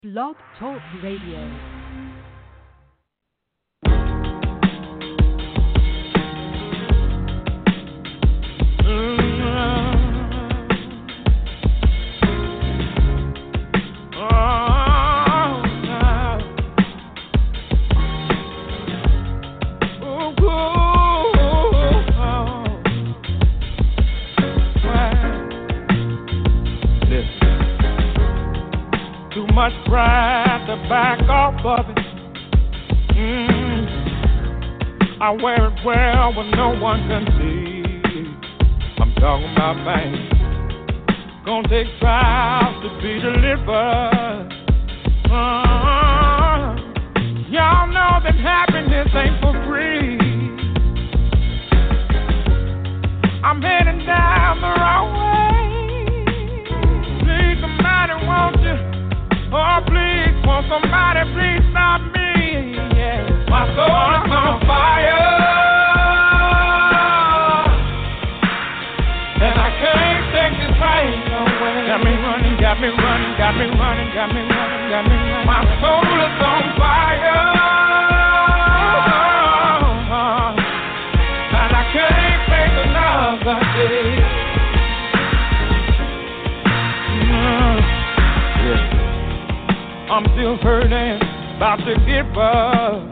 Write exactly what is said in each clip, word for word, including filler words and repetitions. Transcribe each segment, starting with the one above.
Blog Talk Radio. Much pride to back off of it. Mm. I wear it well when no one can see. I'm talking about things gonna take trials to be delivered. Uh, y'all know that happiness ain't for free. I'm heading down the wrong way. Please, somebody, won't you? Oh, please, won't somebody please stop me? Yeah. My soul is on fire, and I can't take this pain away. Got me running, got me running, got me running, got me running, got me running. My soul is on fire, and I can't take another day. I'm still hurting, about to give up.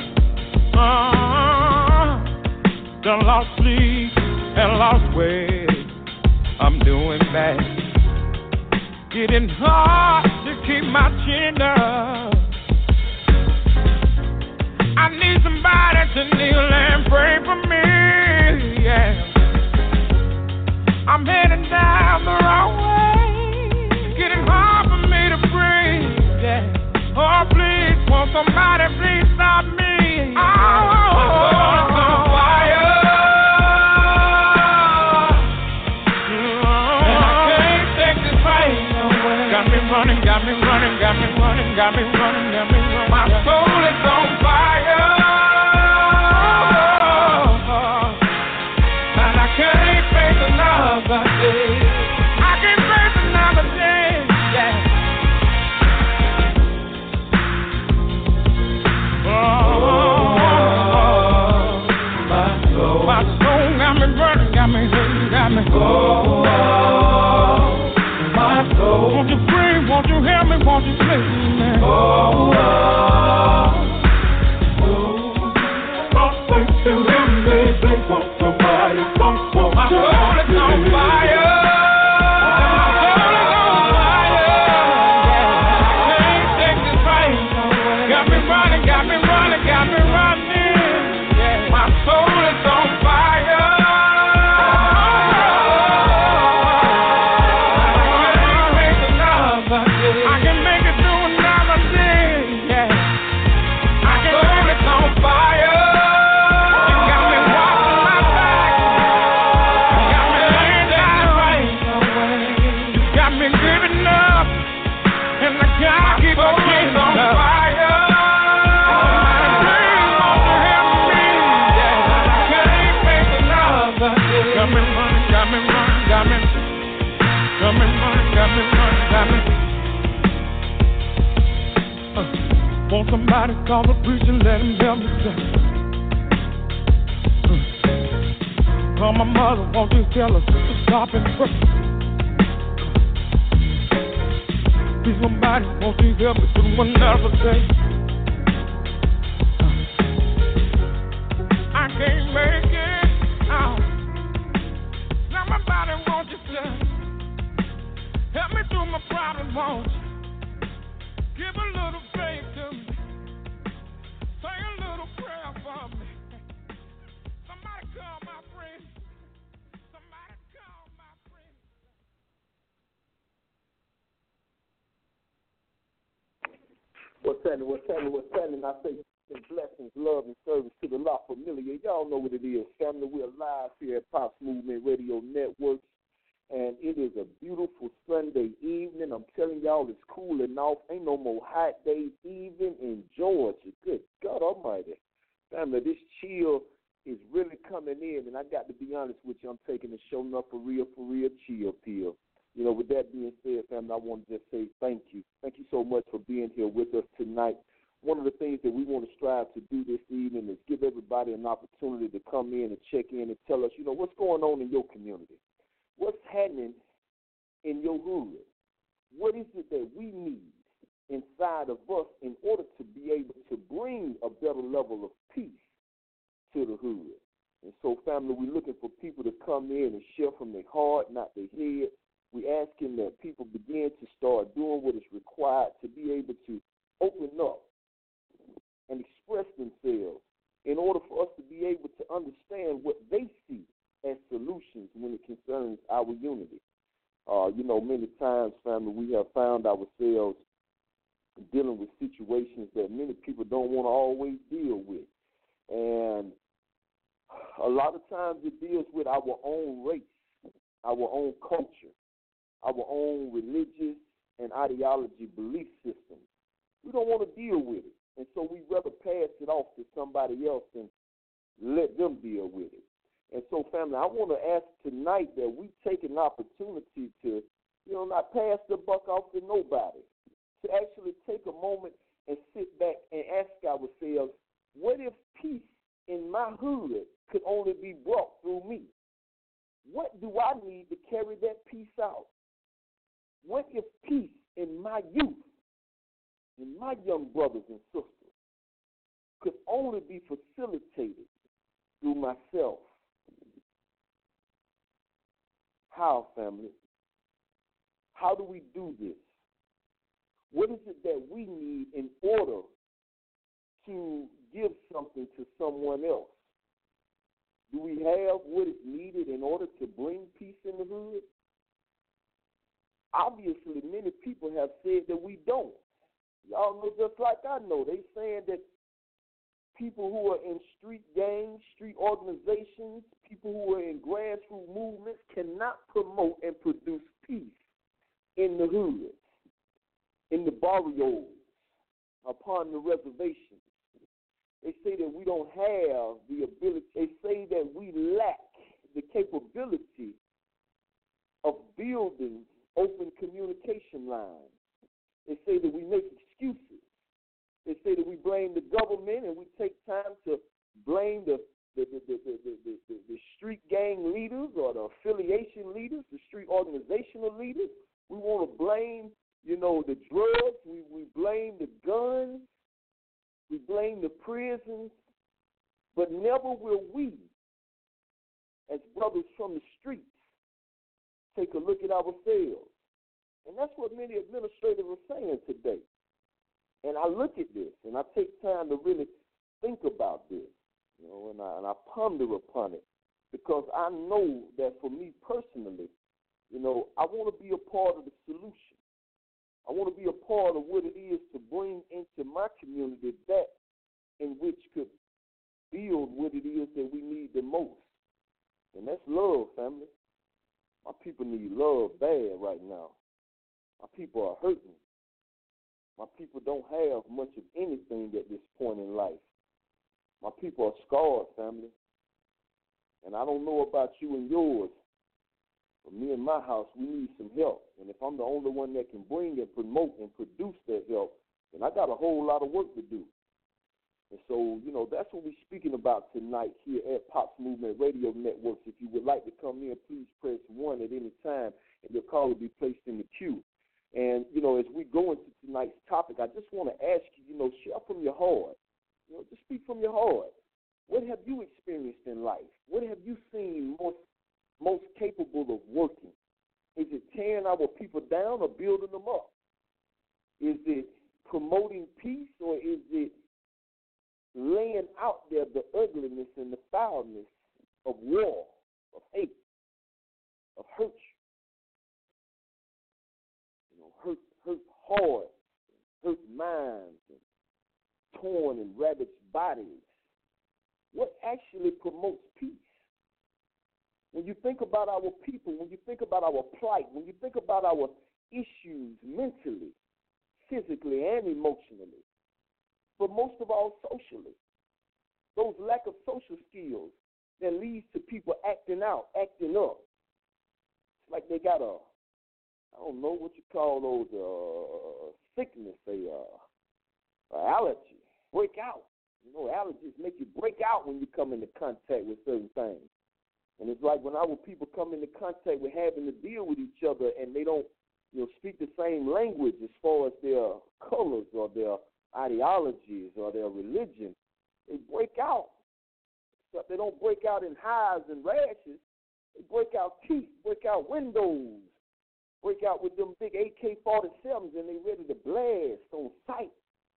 Uh, done lost sleep and lost weight. I'm doing bad. Getting hard to keep my chin up. I need somebody to kneel and pray for me. Yeah. I'm heading down the wrong way. It's getting hard for me to breathe. Yeah. Oh, please, won't somebody please stop me? Oh, my soul is on fire, and I can't take this pain away. Got me running, got me running, got me running, got me running, got me running. My soul is on fire, and I can't face another day. I can't face another day, yeah. My soul got me burning, got me hurting, got me. Oh, my soul. Won't you pray, won't you help me, won't you save me? Oh, oh, oh, thank you, help me, thank you, somebody, come for my soul is on fire. Got me running, got me running, got me running. Yeah. My soul is on fire. I can make it through another day. Yeah. My soul is on fire. You got me walking my back. You got me laying down right. You got me giving up, and I gotta keep on getting on fire. Got me running, got me running, got me, got me running, got me running, got me. Uh, want somebody call the preacher, let him help me say. Uh, call my mother, won't you tell her to stop and pray. Uh, please somebody, won't you help me through another day. Uh, I can't make it out. Somebody, won't you just help me through my problem, won't you? Give a little faith to me. Say a little prayer for me. Somebody call my friend. Somebody call my friend. What's happening, what's happening, what's happening? I say blessings, love, and service to the La Familia. Y'all know what it is, family. We're live here at Pops Movement Radio Network, and it is a beautiful Sunday evening. I'm telling y'all, it's cooling off. Ain't no more hot days even in Georgia. Good God Almighty. Family, this chill is really coming in, and I got to be honest with you, I'm taking a show up for real, for real chill pill. you know, with that being said, family, I want to just say thank you. Thank you so much for being here with us tonight. One of the things that we want to strive to do this evening is give everybody an opportunity to come in and check in and tell us, you know, what's going on in your community. What's happening in your hood? What is it that we need inside of us in order to be able to bring a better level of peace to the hood? And so, family, we're looking for people to come in and share from their heart, not their head. We're asking that people begin to start doing what is required to be able to open up and express themselves in order for us to be able to understand what they see as solutions when it concerns our unity. Uh, you know, many times, family, we have found ourselves dealing with situations that many people don't want to always deal with. And a lot of times it deals with our own race, our own culture, our own religious and ideology belief systems. We don't want to deal with it. And so we'd rather pass it off to somebody else and let them deal with it. And so, family, I want to ask tonight that we take an opportunity to, you know, not pass the buck off to nobody, to actually take a moment and sit back and ask ourselves, what if peace in my hood could only be brought through me? What do I need to carry that peace out? What if peace in my youth, in my young brothers and sisters, could only be facilitated through myself? How, family? How do we do this? What is it that we need in order to give something to someone else? Do we have what is needed in order to bring peace in the hood? Obviously, many people have said that we don't. Y'all know just like I know. They saying that people who are in street gangs, street organizations, people who are in grassroots movements cannot promote and produce peace in the hood, in the barrios, upon the reservations. They say that we don't have the ability. They say that we lack the capability of building open communication lines. They say that we make excuses. They say that we blame the government and we take time to blame the the, the, the, the, the, the, the street gang leaders or the affiliation leaders, the street organizational leaders. We want to blame, you know, the drugs. We, we blame the guns. We blame the prisons. But never will we, as brothers from the streets, take a look at ourselves. And that's what many administrators are saying today. And I look at this, and I take time to really think about this, you know, and I, and I ponder upon it, because I know that for me personally, you know, I want to be a part of the solution. I want to be a part of what it is to bring into my community that in which could build what it is that we need the most. And that's love, family. My people need love bad right now. My people are hurting. My people don't have much of anything at this point in life. My people are scarred, family. And I don't know about you and yours, but me and my house, we need some help. And if I'm the only one that can bring and promote and produce that help, then I got a whole lot of work to do. And so, you know, that's what we're speaking about tonight here at Pops Movement Radio Networks. If you would like to come in, please press one at any time, and your call will be placed in the queue. And, you know, as we go into tonight's topic, I just want to ask you, you know, share from your heart. You know, just speak from your heart. What have you experienced in life? What have you seen most, most capable of working? Is it tearing our people down or building them up? Is it promoting peace, or is it laying out there the ugliness and the foulness of war, of hate, of hurt? You know, hurt, hurt hearts, hurt minds, and torn and ravaged bodies. What actually promotes peace? When you think about our people, when you think about our plight, when you think about our issues mentally, physically, and emotionally, but most of all socially, those lack of social skills that leads to people acting out, acting up. It's like they got a I don't know what you call those uh, sickness, a uh, uh, allergy, break out. You know, allergies make you break out when you come into contact with certain things. And it's like when our people come into contact with having to deal with each other and they don't, you know, speak the same language as far as their colors or their ideologies or their religion, they break out. Except they don't break out in hives and rashes. They break out teeth, break out windows, break out with them big A K forty-sevens and they ready to blast on sight.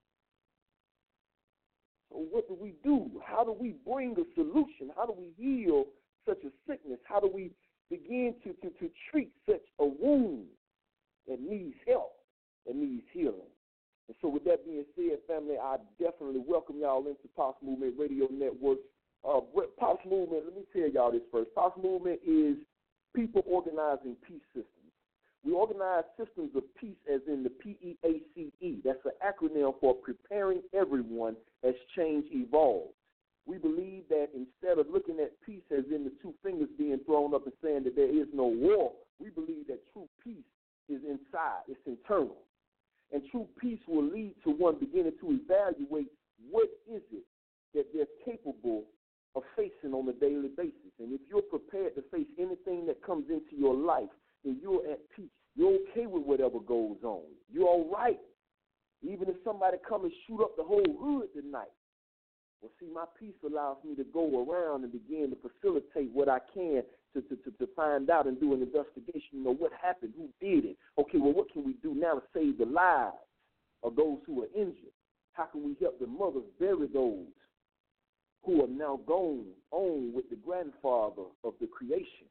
So what do we do? How do we bring a solution? How do we heal such a sickness? How do we begin to, to, to treat such a wound that needs help, that needs healing? And so with that being said, family, I definitely welcome y'all into Pops Movement Radio Network. Uh, Pops Movement, let me tell y'all this first. Pops Movement is people organizing peace systems. We organize systems of peace as in the P E A C E. That's an acronym for Preparing Everyone as Change Evolves. We believe that instead of looking at peace as in the two fingers being thrown up and saying that there is no war, we believe that true peace is inside, it's internal. And true peace will lead to one beginning to evaluate what is it that they're capable of facing on a daily basis. And if you're prepared to face anything that comes into your life, then you're at peace. You're okay with whatever goes on. You're all right. Even if somebody come and shoot up the whole hood tonight. Well, see, my peace allows me to go around and begin to facilitate what I can to, to, to, to find out and do an investigation. You know, what happened? Who did it? Okay, well, what can we do now to save the lives of those who are injured? How can we help the mothers bury those who are now gone on with the grandfather of the creation?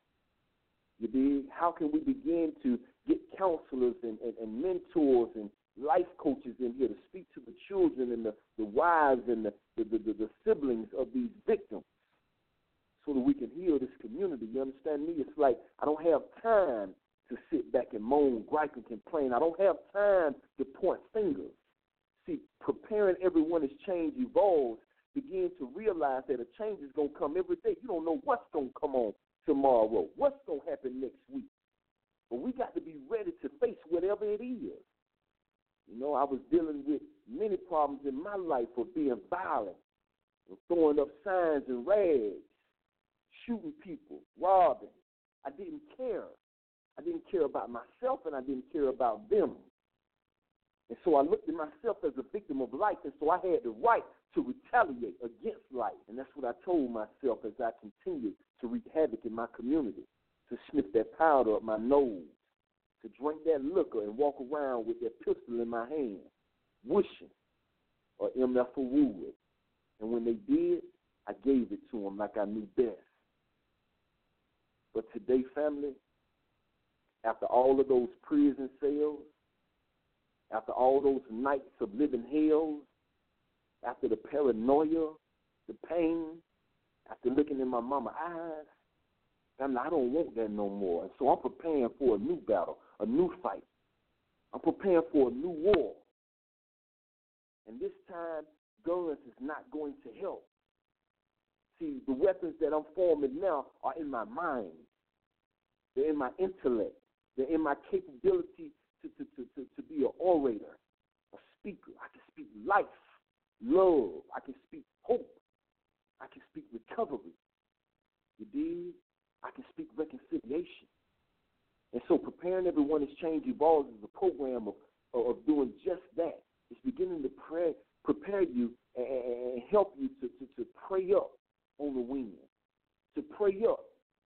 You dig? How can we begin to get counselors and, and, and mentors and life coaches in here to speak to the children and the, the wives and the, the, the, the siblings of these victims so that we can heal this community? You understand me? It's like I don't have time to sit back and moan, gripe, and complain. I don't have time to point fingers. See, preparing everyone as change evolves, begin to realize that a change is going to come every day. You don't know what's going to come on tomorrow, what's going to happen next week. But we got to be ready to face whatever it is. You know, I was dealing with many problems in my life of being violent, of throwing up signs and rags, shooting people, robbing. I didn't care. I didn't care about myself, and I didn't care about them. And so I looked at myself as a victim of life, and so I had the right to retaliate against life. And that's what I told myself as I continued to wreak havoc in my community, to sniff that powder up my nose, to drink that liquor and walk around with that pistol in my hand, wishing or M F would. And when they did, I gave it to them like I knew best. But today, family, after all of those prison cells, after all those nights of living hells, after the paranoia, the pain, after looking in my mama's eyes, family, I don't want that no more. And so I'm preparing for a new battle, a new fight. I'm preparing for a new war. And this time, guns is not going to help. See, the weapons that I'm forming now are in my mind. They're in my intellect. They're in my capability to, to, to, to, to be an orator, a speaker. I can speak life, love. I can speak hope. I can speak recovery. You dig? I can speak reconciliation. And so preparing everyone as change evolves is a program of, of doing just that. It's beginning to pray, prepare you and, and help you to, to, to pray up on the wind, to pray up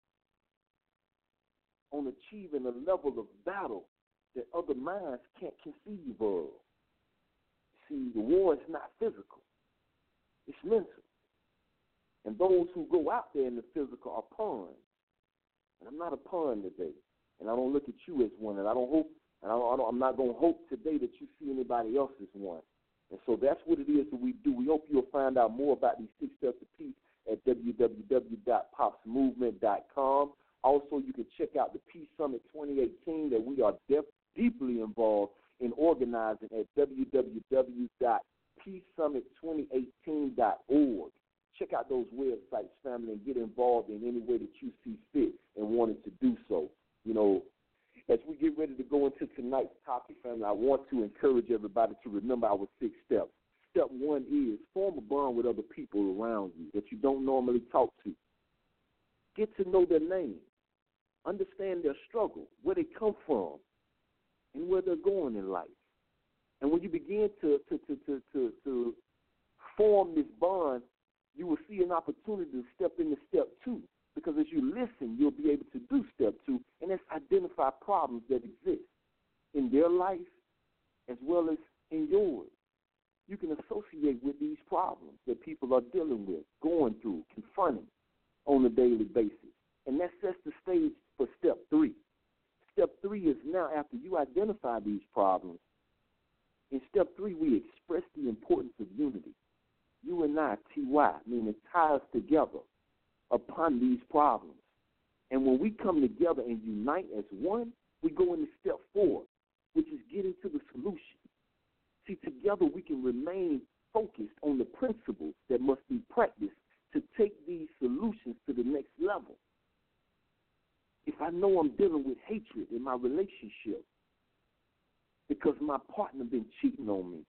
on achieving a level of battle that other minds can't conceive of. See, the war is not physical. It's mental. And those who go out there in the physical are pawns. And I'm not a pawn today. And I don't look at you as one. And I don't hope, and I don't, I don't, I'm not going to hope today that you see anybody else as one. And so that's what it is that we do. We hope you'll find out more about these six steps of peace at w w w dot pops movement dot com. Also, you can check out the Peace Summit twenty eighteen that we are def- deeply involved in organizing at w w w dot peace summit twenty eighteen dot org. Check out those websites, family, and get involved in any way that you see fit and wanted to do so. You know, as we get ready to go into tonight's topic, family, I want to encourage everybody to remember our six steps. Step one is form a bond with other people around you that you don't normally talk to. Get to know their name. Understand their struggle, where they come from, and where they're going in life. And when you begin to to, to, to, to, to form this bond, you will see an opportunity to step into step two. Because as you listen, you'll be able to do step two, and that's identify problems that exist in their life as well as in yours. You can associate with these problems that people are dealing with, going through, confronting on a daily basis. And that sets the stage for step three. Step three is now after you identify these problems. In step three, we express the importance of unity. You and I, T Y, meaning tie us together upon these problems. And when we come together and unite as one, we go into step four, which is getting to the solution. See, together we can remain focused on the principles that must be practiced to take these solutions to the next level. If I know I'm dealing with hatred in my relationship because my partner been cheating on me,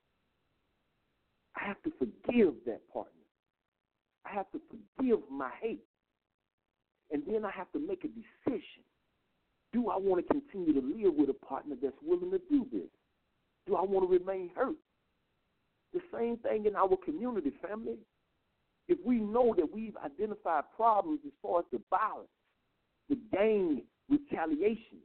I have to forgive that partner. I have to forgive my hate. And then I have to make a decision. Do I want to continue to live with a partner that's willing to do this? Do I want to remain hurt? The same thing in our community, family. If we know that we've identified problems as far as the violence, the gang retaliation,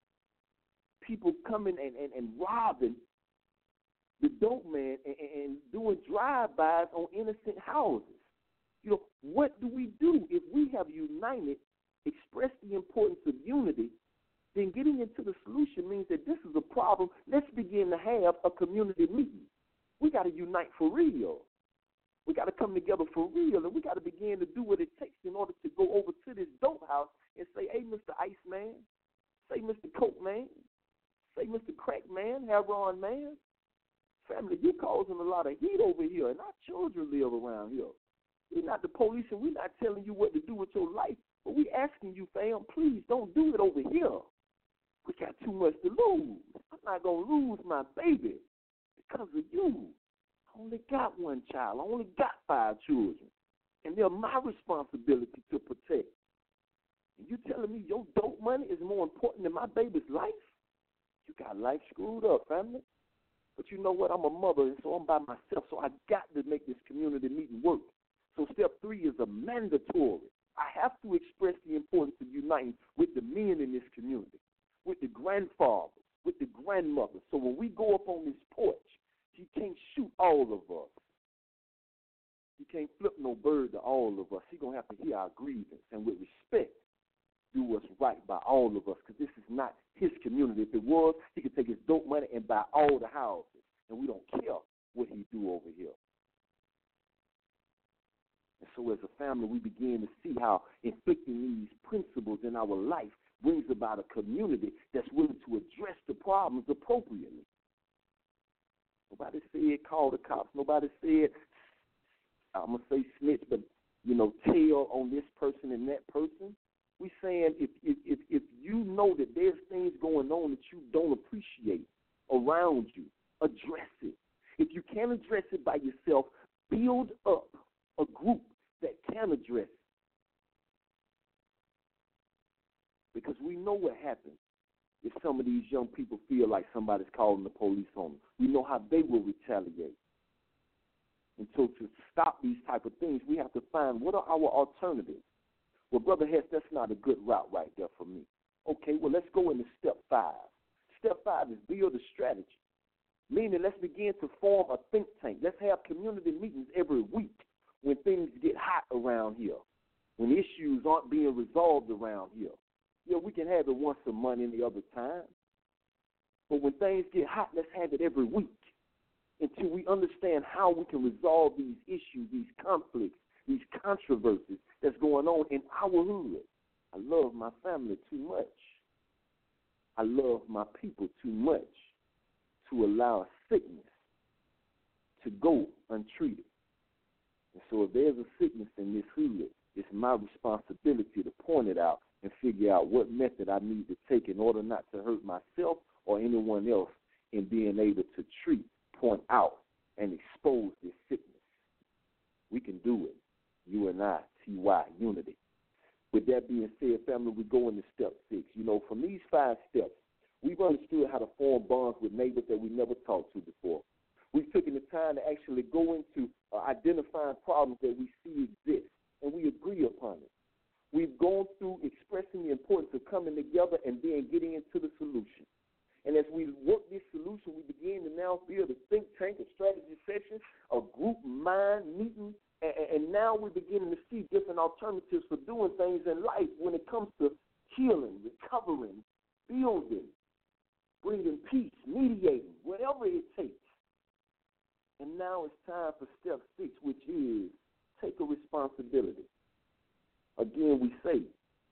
people coming and, and, and robbing the dope man and, and doing drive-bys on innocent houses. You know, what do we do if we have united, expressed the importance of unity? Then getting into the solution means that this is a problem. Let's begin to have a community meeting. We got to unite for real. We got to come together for real, and we got to begin to do what it takes in order to go over to this dope house and say, hey, Mister Iceman, say Mister Coke Man, say Mister Crack Man, Heroin Man. Family, you're causing a lot of heat over here, and our children live around here. We're not the police, and we're not telling you what to do with your life, but we're asking you, fam, please don't do it over here. We got too much to lose. I'm not going to lose my baby because of you. I only got one child. I only got five children, and they're my responsibility to protect. And you telling me your dope money is more important than my baby's life? You got life screwed up, family. But you know what? I'm a mother, and so I'm by myself, so I got to make this community meeting work. So step three is a mandatory. I have to express the importance of uniting with the men in this community, with the grandfathers, with the grandmothers. So when we go up on this porch, you can't shoot all of us. You can't flip no bird to all of us. He's going to have to hear our grievance and with respect do what's right by all of us, because this is not his community. If it was, he could take his dope money and buy all the houses, and we don't care what he do over here. And so as a family, we begin to see how inflicting these principles in our life brings about a community that's willing to address the problems appropriately. Nobody said call the cops. Nobody said, I'm going to say snitch, but, you know, tell on this person and that person. We saying if, if, if, if you know that there's things going on that you don't appreciate around you, address it. If you can't address it by yourself, build up a group that can address it. Because we know what happens if some of these young people feel like somebody's calling the police on them. We know how they will retaliate. And so to stop these type of things, we have to find what are our alternatives. Well, Brother Hess, that's not a good route right there for me. Okay, well, let's go into step five. Step five is build a strategy, meaning let's begin to form a think tank. Let's have community meetings every week when things get hot around here, when issues aren't being resolved around here. Yeah, we can have it once a month any other time. But when things get hot, let's have it every week until we understand how we can resolve these issues, these conflicts, these controversies that's going on in our hood. I love my family too much. I love my people too much to allow sickness to go untreated. And so if there's a sickness in this hood, it's my responsibility to point it out and figure out what method I need to take in order not to hurt myself or anyone else in being able to treat, point out, and expose this sickness. We can do it. You and I, T Y, unity. With that being said, family, we go into step six. You know, from these five steps, we've understood how to form bonds with neighbors that we never talked to before. We've taken the time to actually go into uh, identifying problems that we see exist, and we agree upon it. We've gone through expressing the importance of coming together and then getting into the solution. And as we work this solution, we begin to now build a think tank, a strategy session, a group mind meeting, and, and now we're beginning to see different alternatives for doing things in life when it comes to healing, recovering, building, bringing peace, mediating, whatever it takes. And now it's time for step six, which is take a responsibility. Again, we say,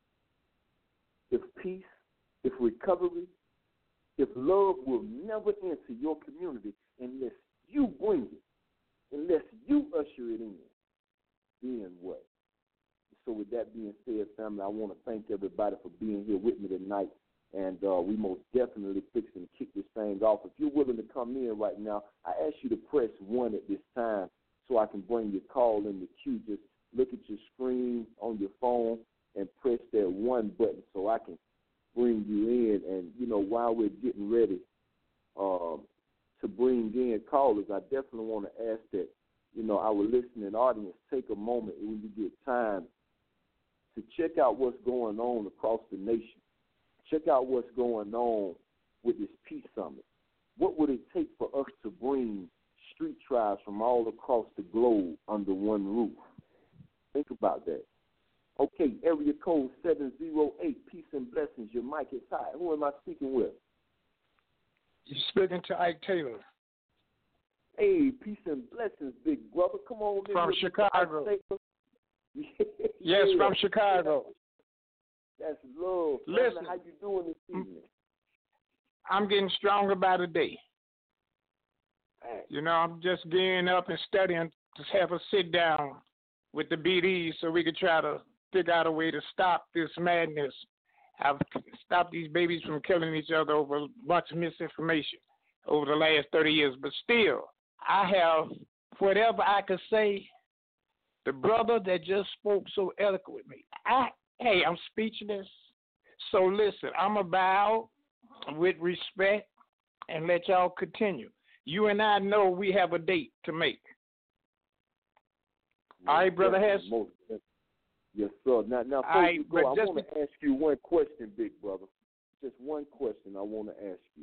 if peace, if recovery, if love will never enter your community unless you bring it, unless you usher it in, then what? So with that being said, family, I want to thank everybody for being here with me tonight. And uh, we most definitely fixing to kick this thing off. If you're willing to come in right now, I ask you to press one at this time so I can bring your call in the queue. Just look at your screen on your phone and press that one button so I can bring you in. And, you know, while we're getting ready um, to bring in callers, I definitely want to ask that, you know, our listening audience take a moment when you get time to check out what's going on across the nation. Check out what's going on with this Peace Summit. What would it take for us to bring street tribes from all across the globe under one roof? Think about that. Okay, area code seven zero eight, peace and blessings. Your mic is high. Who am I speaking with? You're speaking to Ike Taylor. Hey, peace and blessings, big brother. Come on in. From Chicago. yeah. Yes, from Chicago. That's love. Listen, how you doing this evening? I'm getting stronger by the day. Right. You know, I'm just gearing up and studying to have a sit down with the B Ds so we could try to figure out a way to stop this madness. I've stopped these babies from killing each other over a bunch of misinformation over the last thirty years. But still, I have whatever I could say. The brother that just spoke so eloquently, I Hey, I'm speechless. So listen, I'm going to bow with respect and let y'all continue. You and I know we have a date to make. All right, Brother Hess? Yes, sir. Now, now before right, you go, I just want to ask you one question, big brother. Just one question I want to ask you.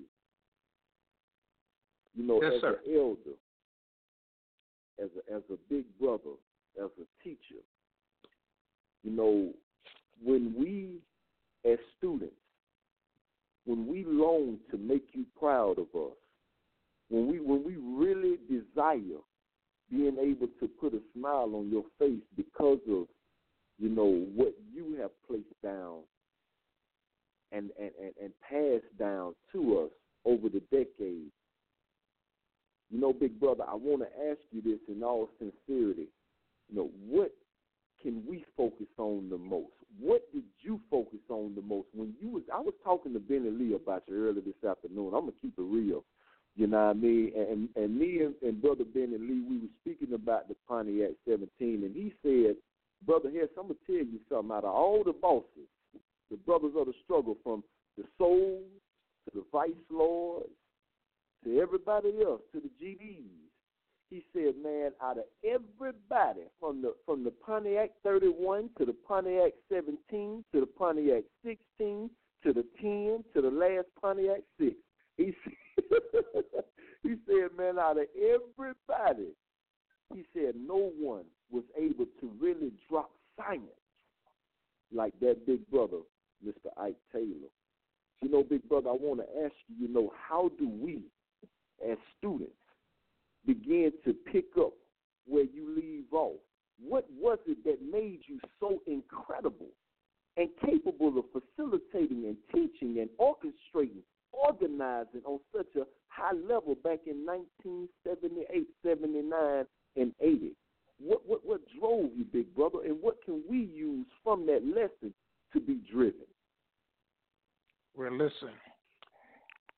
You know, yes, as sir. an elder, as a, as a big brother, as a teacher, you know, when we, as students, when we long to make you proud of us, when we when we really desire being able to put a smile on your face because of, you know, what you have placed down and, and, and, and passed down to us over the decades. You know, big brother, I want to ask you this in all sincerity. You know, what can we focus on the most? What did you focus on the most when you was? I was talking to Benny Lee about you earlier this afternoon. I'm gonna keep it real, you know what I mean? And and me and, and brother Benny Lee, we were speaking about the Pontiac seventeen, and he said, "Brother Hess, I'm gonna tell you something. Out of all the bosses, the brothers of the struggle, from the Souls to the Vice Lords to everybody else, to the G Ds." He said, man, out of everybody, from the from the Pontiac thirty-one to the Pontiac seventeen to the Pontiac sixteen to the ten to the last Pontiac six, he said, he said, man, out of everybody, he said no one was able to really drop science like that big brother, Mister Ike Taylor. You know, big brother, I want to ask you, you know, how do we, as students, begin to pick up where you leave off? What was it that made you so incredible and capable of facilitating and teaching and orchestrating, organizing on such a high level back in nineteen seventy-eight, seventy-nine, and eighty? What, what, what drove you, big brother, and what can we use from that lesson to be driven? Well, listen, I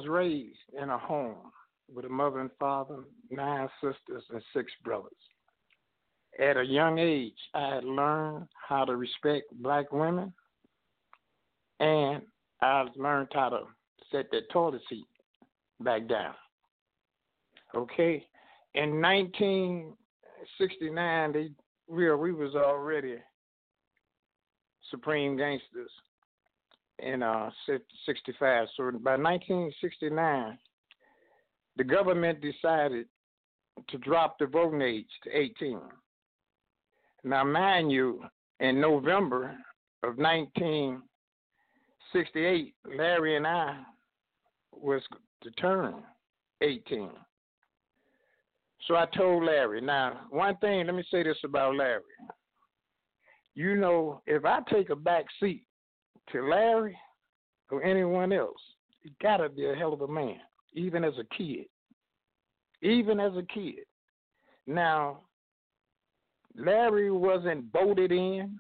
was raised in a home with a mother and father, nine sisters, and six brothers. At a young age, I had learned how to respect black women, and I learned how to set that toilet seat back down. Okay? In nineteen sixty-nine, they, we, we was already Supreme Gangsters in uh, sixty-five. So by nineteen sixty-nine, the government decided to drop the voting age to eighteen. Now, mind you, in November of nineteen sixty-eight, Larry and I was to turn eighteen. So I told Larry, now, one thing, let me say this about Larry. You know, if I take a back seat to Larry or anyone else, he got to be a hell of a man, even as a kid. Even as a kid. Now, Larry wasn't voted in.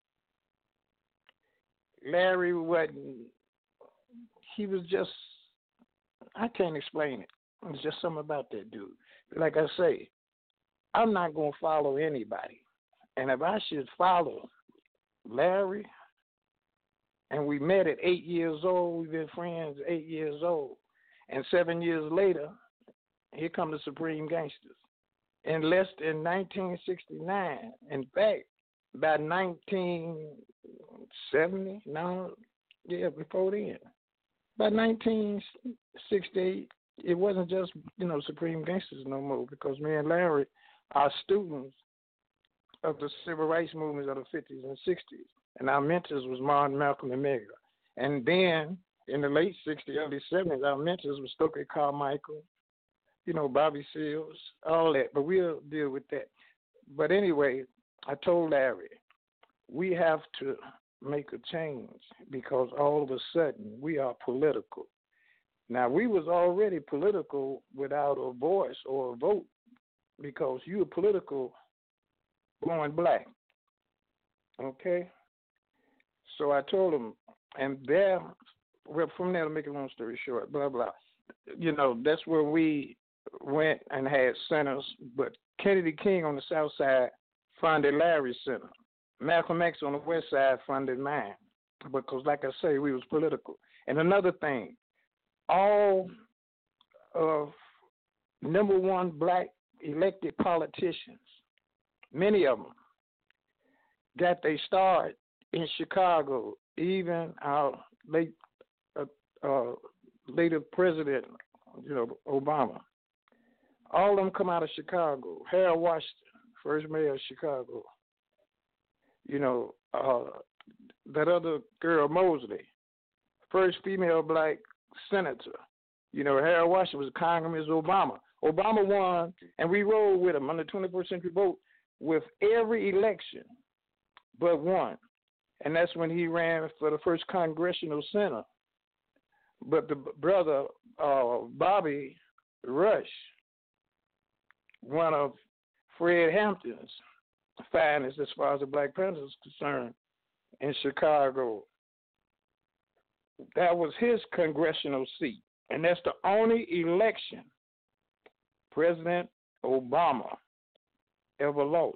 Larry wasn't, he was just, I can't explain it. It's just something about that dude. Like I say, I'm not going to follow anybody. And if I should follow Larry, and we met at eight years old, we've been friends eight years old, and seven years later, here come the Supreme Gangsters. In less than nineteen sixty-nine, in fact, by nineteen seventy, no, yeah, before then, by nineteen sixty-eight, it wasn't just, you know, Supreme Gangsters no more, because me and Larry are students of the civil rights movements of the fifties and sixties. And our mentors was Martin, Malcolm, and Medgar. And then in the late sixties, early seventies, our mentors was Stokely Carmichael, you know, Bobby Seals, all that. But we'll deal with that. But anyway, I told Larry, we have to make a change because all of a sudden we are political. Now, we was already political without a voice or a vote because you were political going black, okay? So I told him, and there, well, from there, to make a long story short, blah, blah. You know, that's where we went and had centers, but Kennedy King on the south side funded Larry's center. Malcolm X on the west side funded mine because, like I say, we was political. And another thing, all of number one black elected politicians, many of them, got their start in Chicago. Even our late, uh, uh, later president, you know, Obama. All of them come out of Chicago. Harold Washington, first mayor of Chicago. You know, uh, that other girl, Mosley, first female black senator. You know, Harold Washington was a Congressman, Obama. Obama won, and we rolled with him on the twenty-first century vote with every election but one. And that's when he ran for the first congressional center. But the brother, uh, Bobby Rush, one of Fred Hampton's finest as far as the Black Panthers is concerned in Chicago, that was his congressional seat. And that's the only election President Obama ever lost.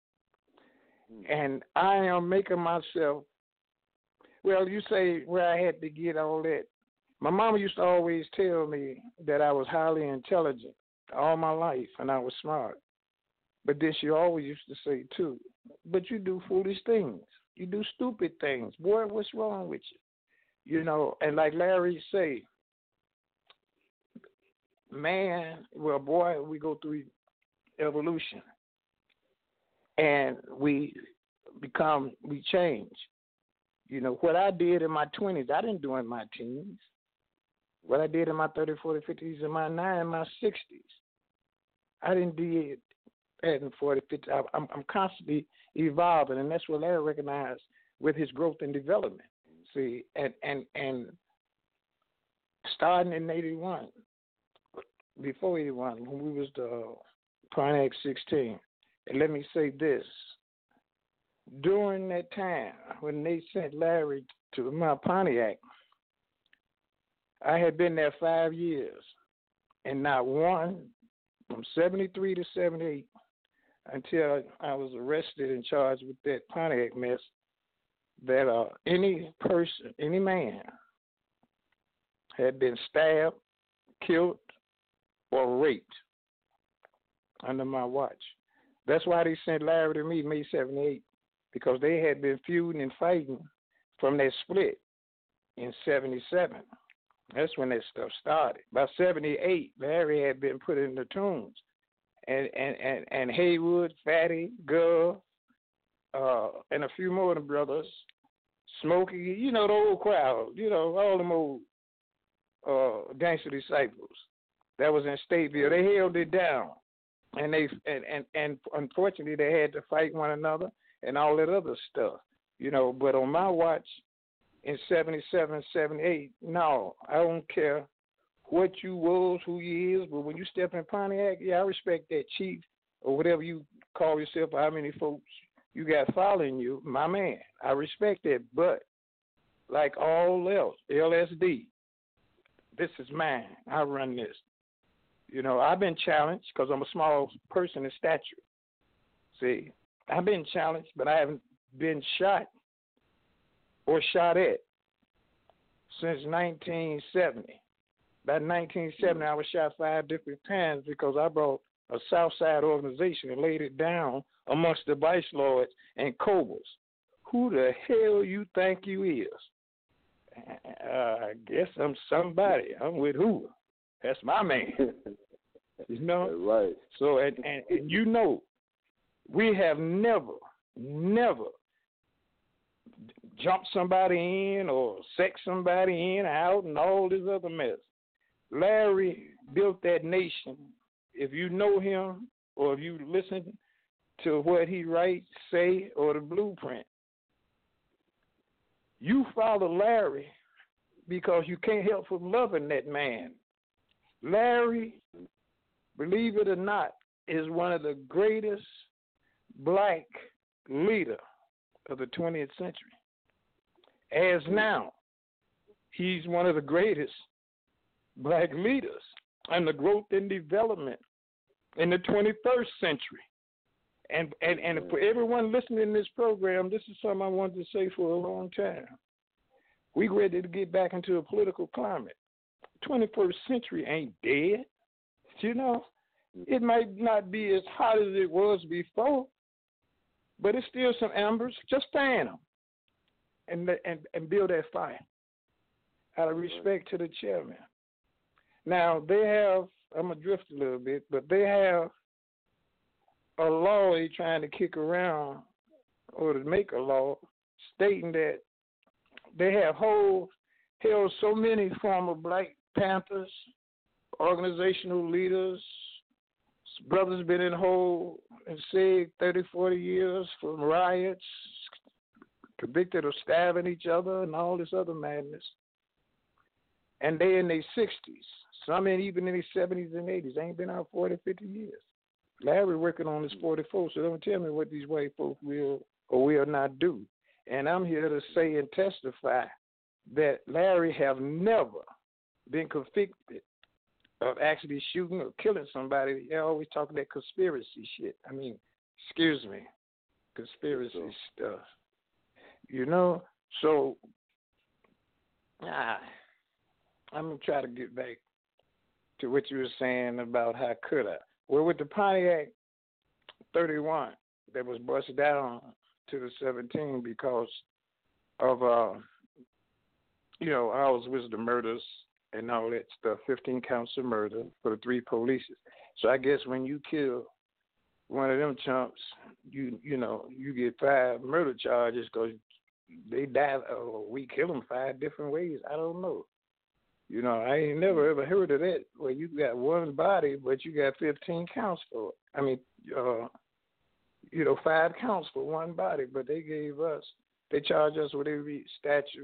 And I am making myself, well, you say where I had to get all that. My mama used to always tell me that I was highly intelligent all my life and I was smart. But then she always used to say, too, but you do foolish things. You do stupid things. Boy, what's wrong with you? You know, and like Larry say, man, well, boy, we go through evolution. And we become, we change. You know, what I did in my twenties, I didn't do in my teens. What I did in my thirties, forties, fifties, and my nine, my sixties, I didn't do it in forty, fifty. I, I'm, I'm constantly evolving, and that's what Larry recognized with his growth and development. See, and and and starting in eighty-one, before eighty-one, when we was the Pontiac sixteen. And let me say this, during that time when they sent Larry to my Pontiac, I had been there five years, and not one from seventy-three to seventy-eight until I was arrested and charged with that Pontiac mess, that uh, any person, any man had been stabbed, killed, or raped under my watch. That's why they sent Larry to me May seventy-eight, because they had been feuding and fighting from that split in seventy-seven. That's when that stuff started. By seventy-eight, Larry had been put in the tombs. And and, and, and Haywood, Fatty, Gov, uh, and a few more of the brothers, Smokey, you know, the old crowd, you know, all them old uh, gangster disciples that was in Stateville. They held it down. And they and, and, and unfortunately they had to fight one another and all that other stuff. You know, but on my watch in seventy-seven, seventy-eight, no, I don't care what you was, who you is, but when you step in Pontiac, yeah, I respect that chief or whatever you call yourself, or how many folks you got following you, my man. I respect that, but like all else, L S D, this is mine. I run this. You know, I've been challenged because I'm a small person in stature. See, I've been challenged, but I haven't been shot or shot at since nineteen seventy. By nineteen seventy, I was shot five different times because I brought a Southside organization and laid it down amongst the Vice Lords and Cobras. Who the hell you think you is? Uh, I guess I'm somebody. I'm with who? That's my man. You know? That's right. So, and, and, and you know, we have never, never jumped somebody in or sex somebody in or out and all this other mess. Larry built that nation. If you know him or if you listen to what he writes, say, or the blueprint, you follow Larry because you can't help from loving that man. Larry, believe it or not, is one of the greatest black leaders of the twentieth century. As now, he's one of the greatest black leaders and the growth and development in the twenty-first century. And, and and for everyone listening to this program, this is something I wanted to say for a long time. We ready to get back into a political climate. twenty-first century ain't dead. You know, it might not be as hot as it was before, but it's still some embers. Just fan them and, and, and build that fire out of respect to the chairman. Now, they have, I'm going to drift a little bit, but they have a law they're trying to kick around or to make a law stating that they have hold, held so many former Black Panthers, organizational leaders, brothers been in hold and said thirty, forty years from riots, convicted of stabbing each other and all this other madness. And they in their sixties. Some in even in their seventies and eighties. They ain't been out forty, fifty years. Larry working on his forty-four, so don't tell me what these white folks will or will not do. And I'm here to say and testify that Larry have never been convicted of actually shooting or killing somebody. They're always talking that conspiracy shit. I mean, excuse me, conspiracy stuff. You know, so ah, I'm going to try to get back to what you were saying about how could I. Well, with the Pontiac thirty-one that was busted down to the seventeen because of, uh, you know, ours was the murders and all that stuff, fifteen counts of murder for the three police. So I guess when you kill one of them chumps, you you know, you get five murder charges because they died, or we kill them five different ways. I don't know. You know, I ain't never ever heard of that where you got one body, but you got fifteen counts for it. I mean, uh, you know, five counts for one body, but they gave us, they charged us with every statute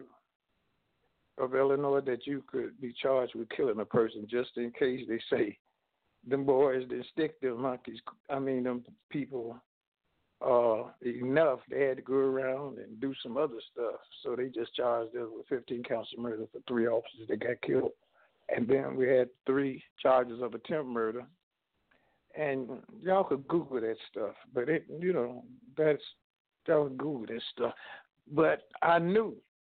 of Illinois that you could be charged with killing a person just in case they say them boys didn't stick them monkeys, I mean, them people uh, enough. They had to go around and do some other stuff. So they just charged us with fifteen counts of murder for three officers that got killed And then we had three charges of attempt murder. And y'all could Google that stuff, but it, you know, that's, y'all Google that stuff. But I knew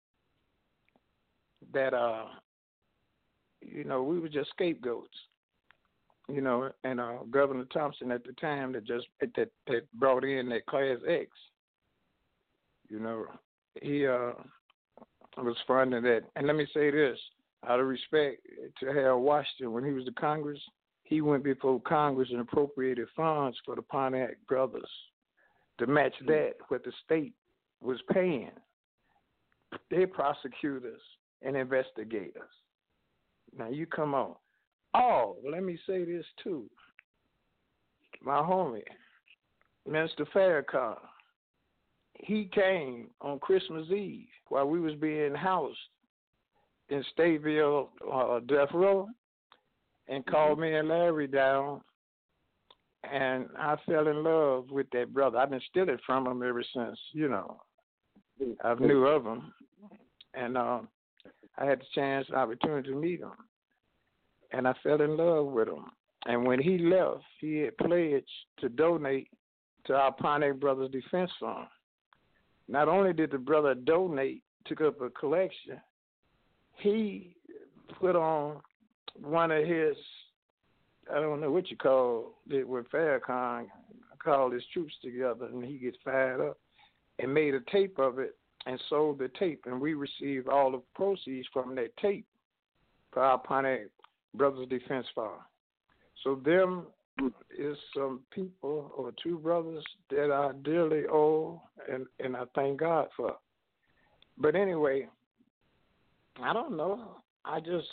that, uh, you know, we were just scapegoats, you know, and uh, Governor Thompson at the time that just, that, that brought in that Class X, you know, he uh, was funding that. And let me say this, out of respect to Harold Washington, when he was the Congress, he went before Congress and appropriated funds for the Pontiac brothers to match that what the state was paying. They prosecutors and investigators. Now you come on. Oh, let me say this too. My homie, Mister Farrakhan, he came on Christmas Eve while we was being housed in Stateville, uh, Death Row, and called me and Larry down, and I fell in love with that brother. I've been stealing from him ever since, you know. I knew of him, and uh, I had the chance, opportunity to meet him, and I fell in love with him. And when he left, he had pledged to donate to our Pontiac Brothers Defense Fund. Not only did the brother donate, took up a collection, he put on one of his, I don't know what you call it, with Farrakhan, called his troops together, and he gets fired up, and made a tape of it and sold the tape, and we received all the proceeds from that tape for our Pontiac Brothers Defense Fund. So them is some people or two brothers that I dearly owe, and, and I thank God for. But anyway, I don't know. I just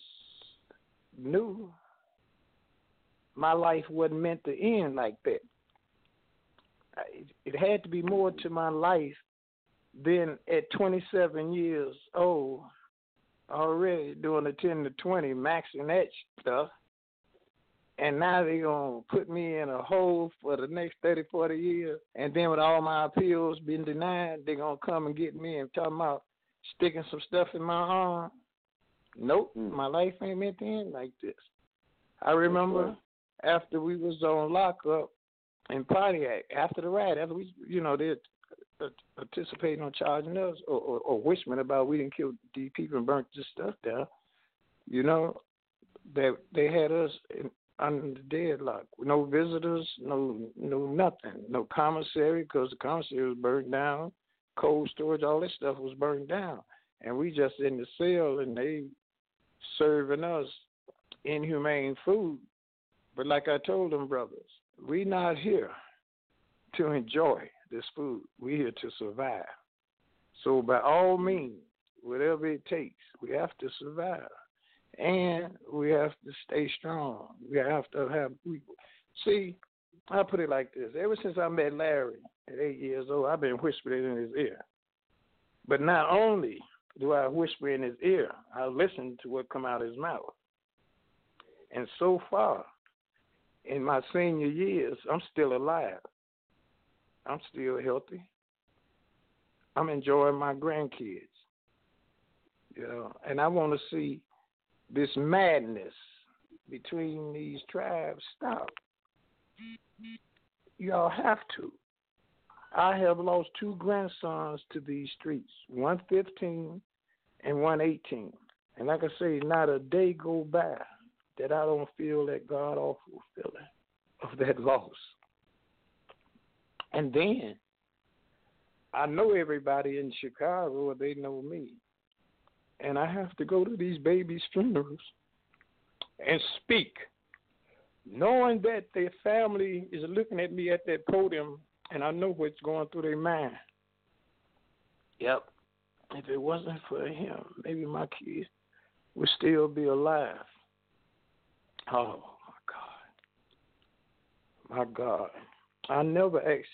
knew my life wasn't meant to end like that. It, it had to be more to my life than at twenty-seven years old, already doing a ten to twenty, maxing that stuff. And now they're going to put me in a hole for the next thirty, forty years. And then with all my appeals being denied, they're going to come and get me and talking about sticking some stuff in my arm. Nope, mm. my life ain't meant to end like this. I remember after we was on lockup in Pontiac, after the riot, after we, you know, they're participating on charging us or, or, or whispering about we didn't kill these people and burnt this stuff down, you know, they, they had us in, under the deadlock. No visitors, no no nothing, no commissary, because the commissary was burned down, cold storage, all this stuff was burned down. And we just in the cell, and they serving us inhumane food. But like I told them brothers, we not here to enjoy this food. We here to survive. So by all means, whatever it takes, we have to survive. And we have to stay strong. We have to have, we, see, I'll put it like this. Ever since I met Larry at eight years old, I've been whispering in his ear. But not only do I whisper in his ear, I listen to what come out of his mouth. And so far, in my senior years, I'm still alive. I'm still healthy. I'm enjoying my grandkids. You know, and I want to see this madness between these tribes stop. Y'all have to. I have lost two grandsons to these streets, one fifteen and one eighteen. And like I say, not a day go by that I don't feel that God-awful feeling of that loss. And then I know everybody in Chicago, or they know me. And I have to go to these babies' funerals and speak, knowing that their family is looking at me at that podium, and I know what's going through their mind. Yep. If it wasn't for him, maybe my kids would still be alive. Oh, my God. My God. I never asked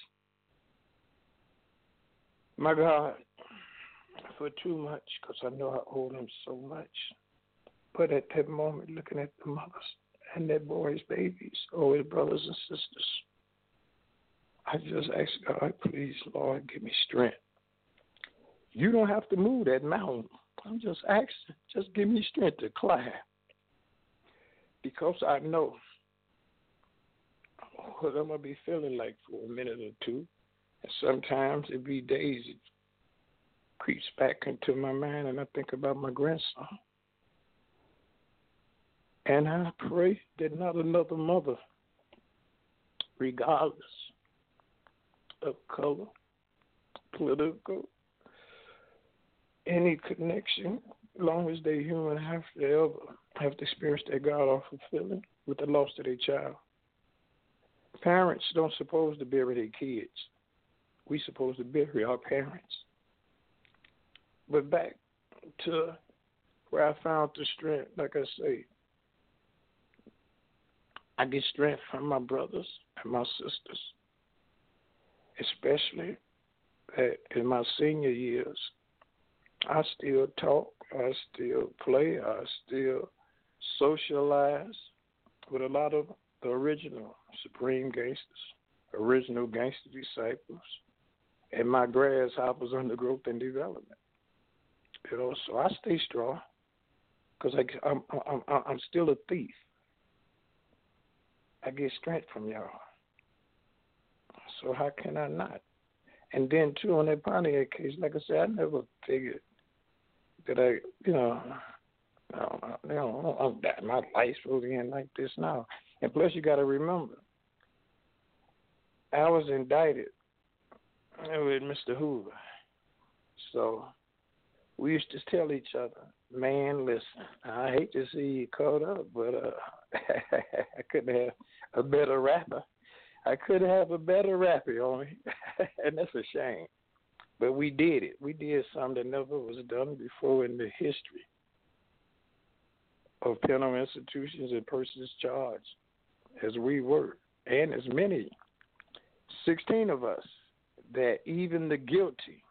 my God for too much, because I know I owe them so much. But at that moment, looking at the mothers and that boy's babies, or his brothers and sisters, I just asked God, please, Lord, give me strength. You don't have to move that mountain. I'm just asking, just give me strength to climb. because I know what I'm going to be feeling like for a minute or two. And sometimes it be days it creeps back into my mind and I think about my grandson. And I pray that not another mother, regardless of color, political, any connection, as long as they're human, have to ever have to experience that God awful feeling with the loss of their child. Parents don't supposed to bury their kids. We supposed to bury our parents. But back to where I found the strength, like I say, I get strength from my brothers and my sisters, especially in my senior years. I still talk, I still play, I still socialize with a lot of the original Supreme Gangsters, original Gangster Disciples, and my grasshoppers under growth and development. You know, so I stay strong because I'm, I'm, I'm still a thief. I get strength from y'all. So how can I not? And then, too, on that Pontiac case, like I said, I never figured that I, you know, no, you know, my life's supposed to end like this now. And plus, you got to remember, I was indicted with Mister Hoover. So we used to tell each other, man, listen, I hate to see you caught up, but uh, I couldn't have a better rapper. I could have a better rapper on me, and that's a shame. But we did it. We did something that never was done before in the history of penal institutions and persons charged, as we were, and as many, sixteen of us, that even the guilty,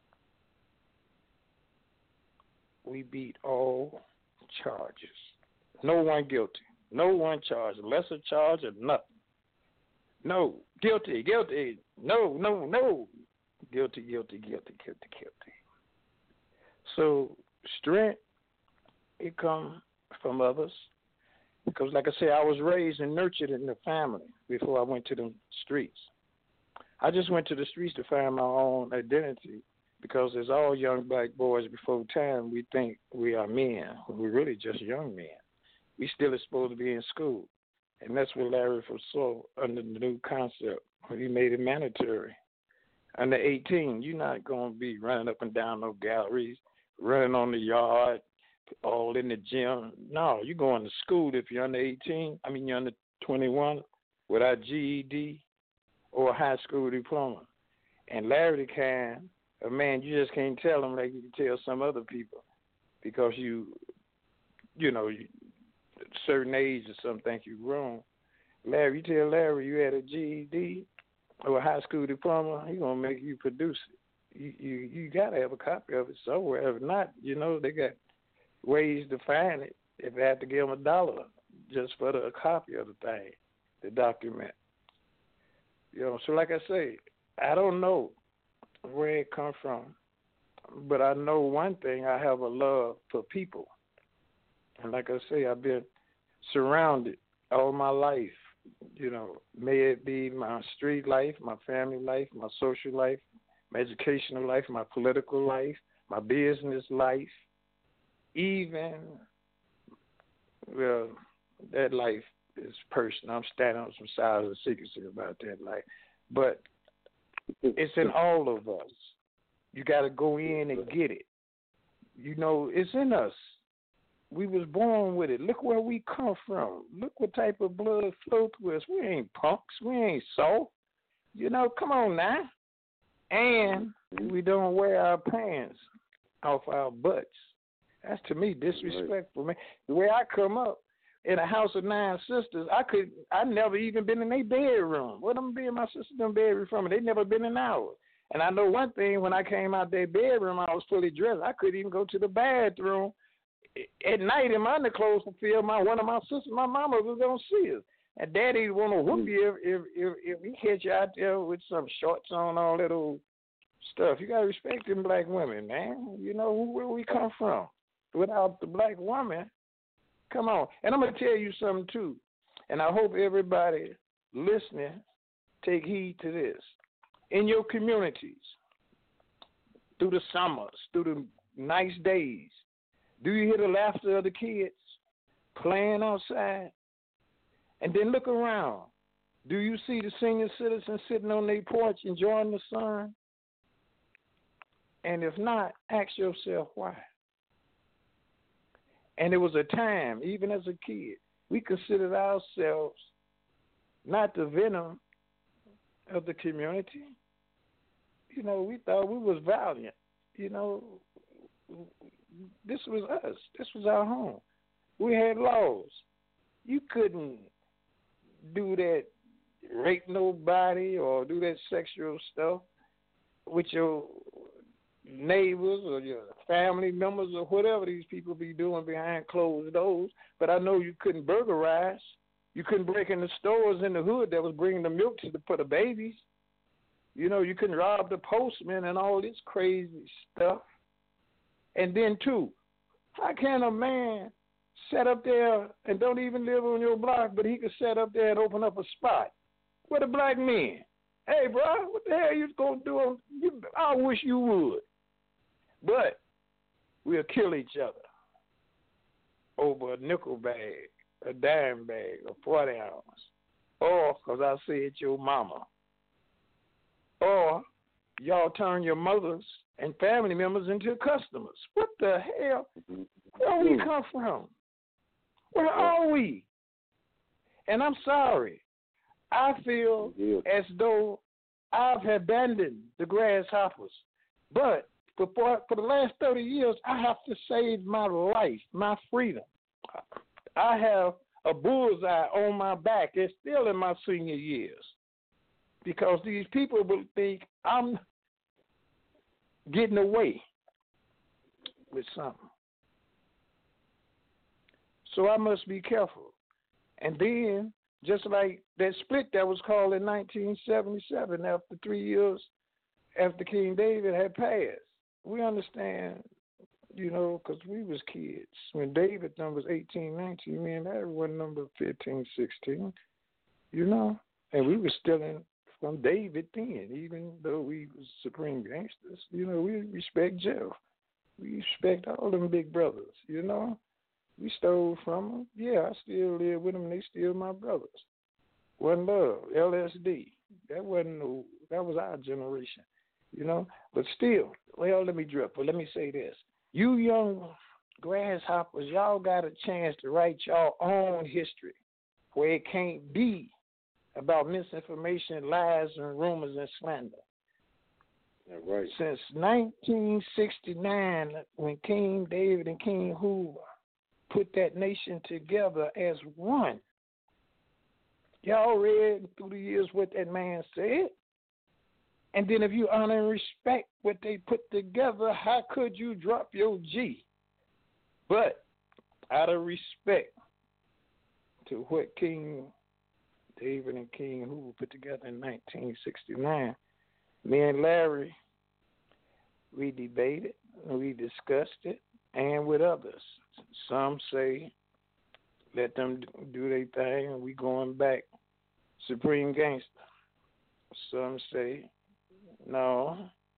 we beat all charges. No one guilty. No one charged. Lesser charge or nothing. No. Guilty, guilty. No, no, no. Guilty, guilty, guilty, guilty, guilty. So strength, it comes from others. Because like I said, I was raised and nurtured in the family before I went to the streets. I just went to the streets to find my own identity. Because as all young black boys before time, we think we are men. We're really just young men. We still are supposed to be in school. And that's what Larry foresaw under the new concept when he made it mandatory. Under eighteen, you're not going to be running up and down no galleries, running on the yard, all in the gym. No, you're going to school if you're under eighteen. I mean, you're under twenty-one without G E D or a high school diploma. And Larry the kind of man, you just can't tell him like you can tell some other people because you, you know, you, at a certain age or something think you're wrong. Larry, you tell Larry you had a G E D or a high school diploma, he's going to make you produce it. You you, you got to have a copy of it somewhere. If not, you know, they got ways to find it if they have to give them a dollar just for the, a copy of the thing, the document. You know, so like I say, I don't know where it come from, but I know one thing, I have a love for people. And like I say, I've been surrounded all my life, you know, may it be my street life, my family life, my social life, my educational life, my political life, my business life, even, well, that life is personal. I'm standing on some sides of secrecy about that life. But it's in all of us. You got to go in and get it. You know, it's in us. We was born with it. Look where we come from. Look what type of blood flow through us. We ain't punks. We ain't soft. You know, come on now. And we don't wear our pants off our butts. That's, to me, disrespectful, man. The way I come up in a house of nine sisters, I could, I never even been in their bedroom. What am I be in my sister's bedroom from? They never been in ours. And I know one thing, when I came out their bedroom, I was fully dressed. I couldn't even go to the bathroom at night in my underclothes to feel my one of my sisters, my mama was gonna see us. And Daddy want to whoop you if, if if if he catch you out there with some shorts on, all that old stuff. You gotta respect them black women, man. You know where we come from. Without the black woman, Come on. And I'm going to tell you something, too. And I hope everybody listening take heed to this. In your communities, through the summers, through the nice days, do you hear the laughter of the kids playing outside? And then look around. Do you see the senior citizens sitting on their porch enjoying the sun? And if not, ask yourself why. And it was a time, even as a kid, we considered ourselves not the venom of the community. You know, we thought we was valiant. You know, this was us. This was our home. We had laws. You couldn't do that, rape nobody or do that sexual stuff with your neighbors or your family members or whatever these people be doing behind closed doors. But I know you couldn't burglarize. You couldn't break in the stores in the hood that was bringing the milk to the, for the babies. You know, you couldn't rob the postman and all this crazy stuff. And then, too, how can a man set up there and don't even live on your block, but he could set up there and open up a spot with a black man? Hey, bro, what the hell you going to do? On, you, I wish you would. But we'll kill each other over a nickel bag, a dime bag, a forty ounce, or because I said your mama. Or y'all turn your mothers and family members into customers. What the hell? Where we come from? Where are we? And I'm sorry. I feel as though I've abandoned the grasshoppers. But for, for the last thirty years, I have to save my life, my freedom. I have a bullseye on my back. It's still in my senior years. Because these people will think I'm getting away with something. So I must be careful. And then, just like that split that was called in nineteen seventy-seven, after three years after King David had passed, we understand, you know, because we was kids. When David number was eighteen, nineteen, me and Larry were number fifteen, sixteen, you know, and we were still in from David then, even though we was supreme gangsters. You know, we respect Jeff. We respect all them big brothers, you know. We stole from them. Yeah, I still live with them, and they still my brothers. One Love, L S D. That wasn't no, that was our generation, you know. But still, well, let me drip, but let me say this. You young grasshoppers, y'all got a chance to write your own history where it can't be about misinformation, lies, and rumors and slander. Yeah, right. Since nineteen sixty-nine, when King David and King Hoover put that nation together as one, y'all read through the years what that man said. And then if you honor and respect what they put together, how could you drop your G? But out of respect to what King David and King Hoover put together in nineteen sixty-nine, me and Larry, we debated, we discussed it, and with others. Some say, let them do their thing, and we going back supreme gangster. Some say, no,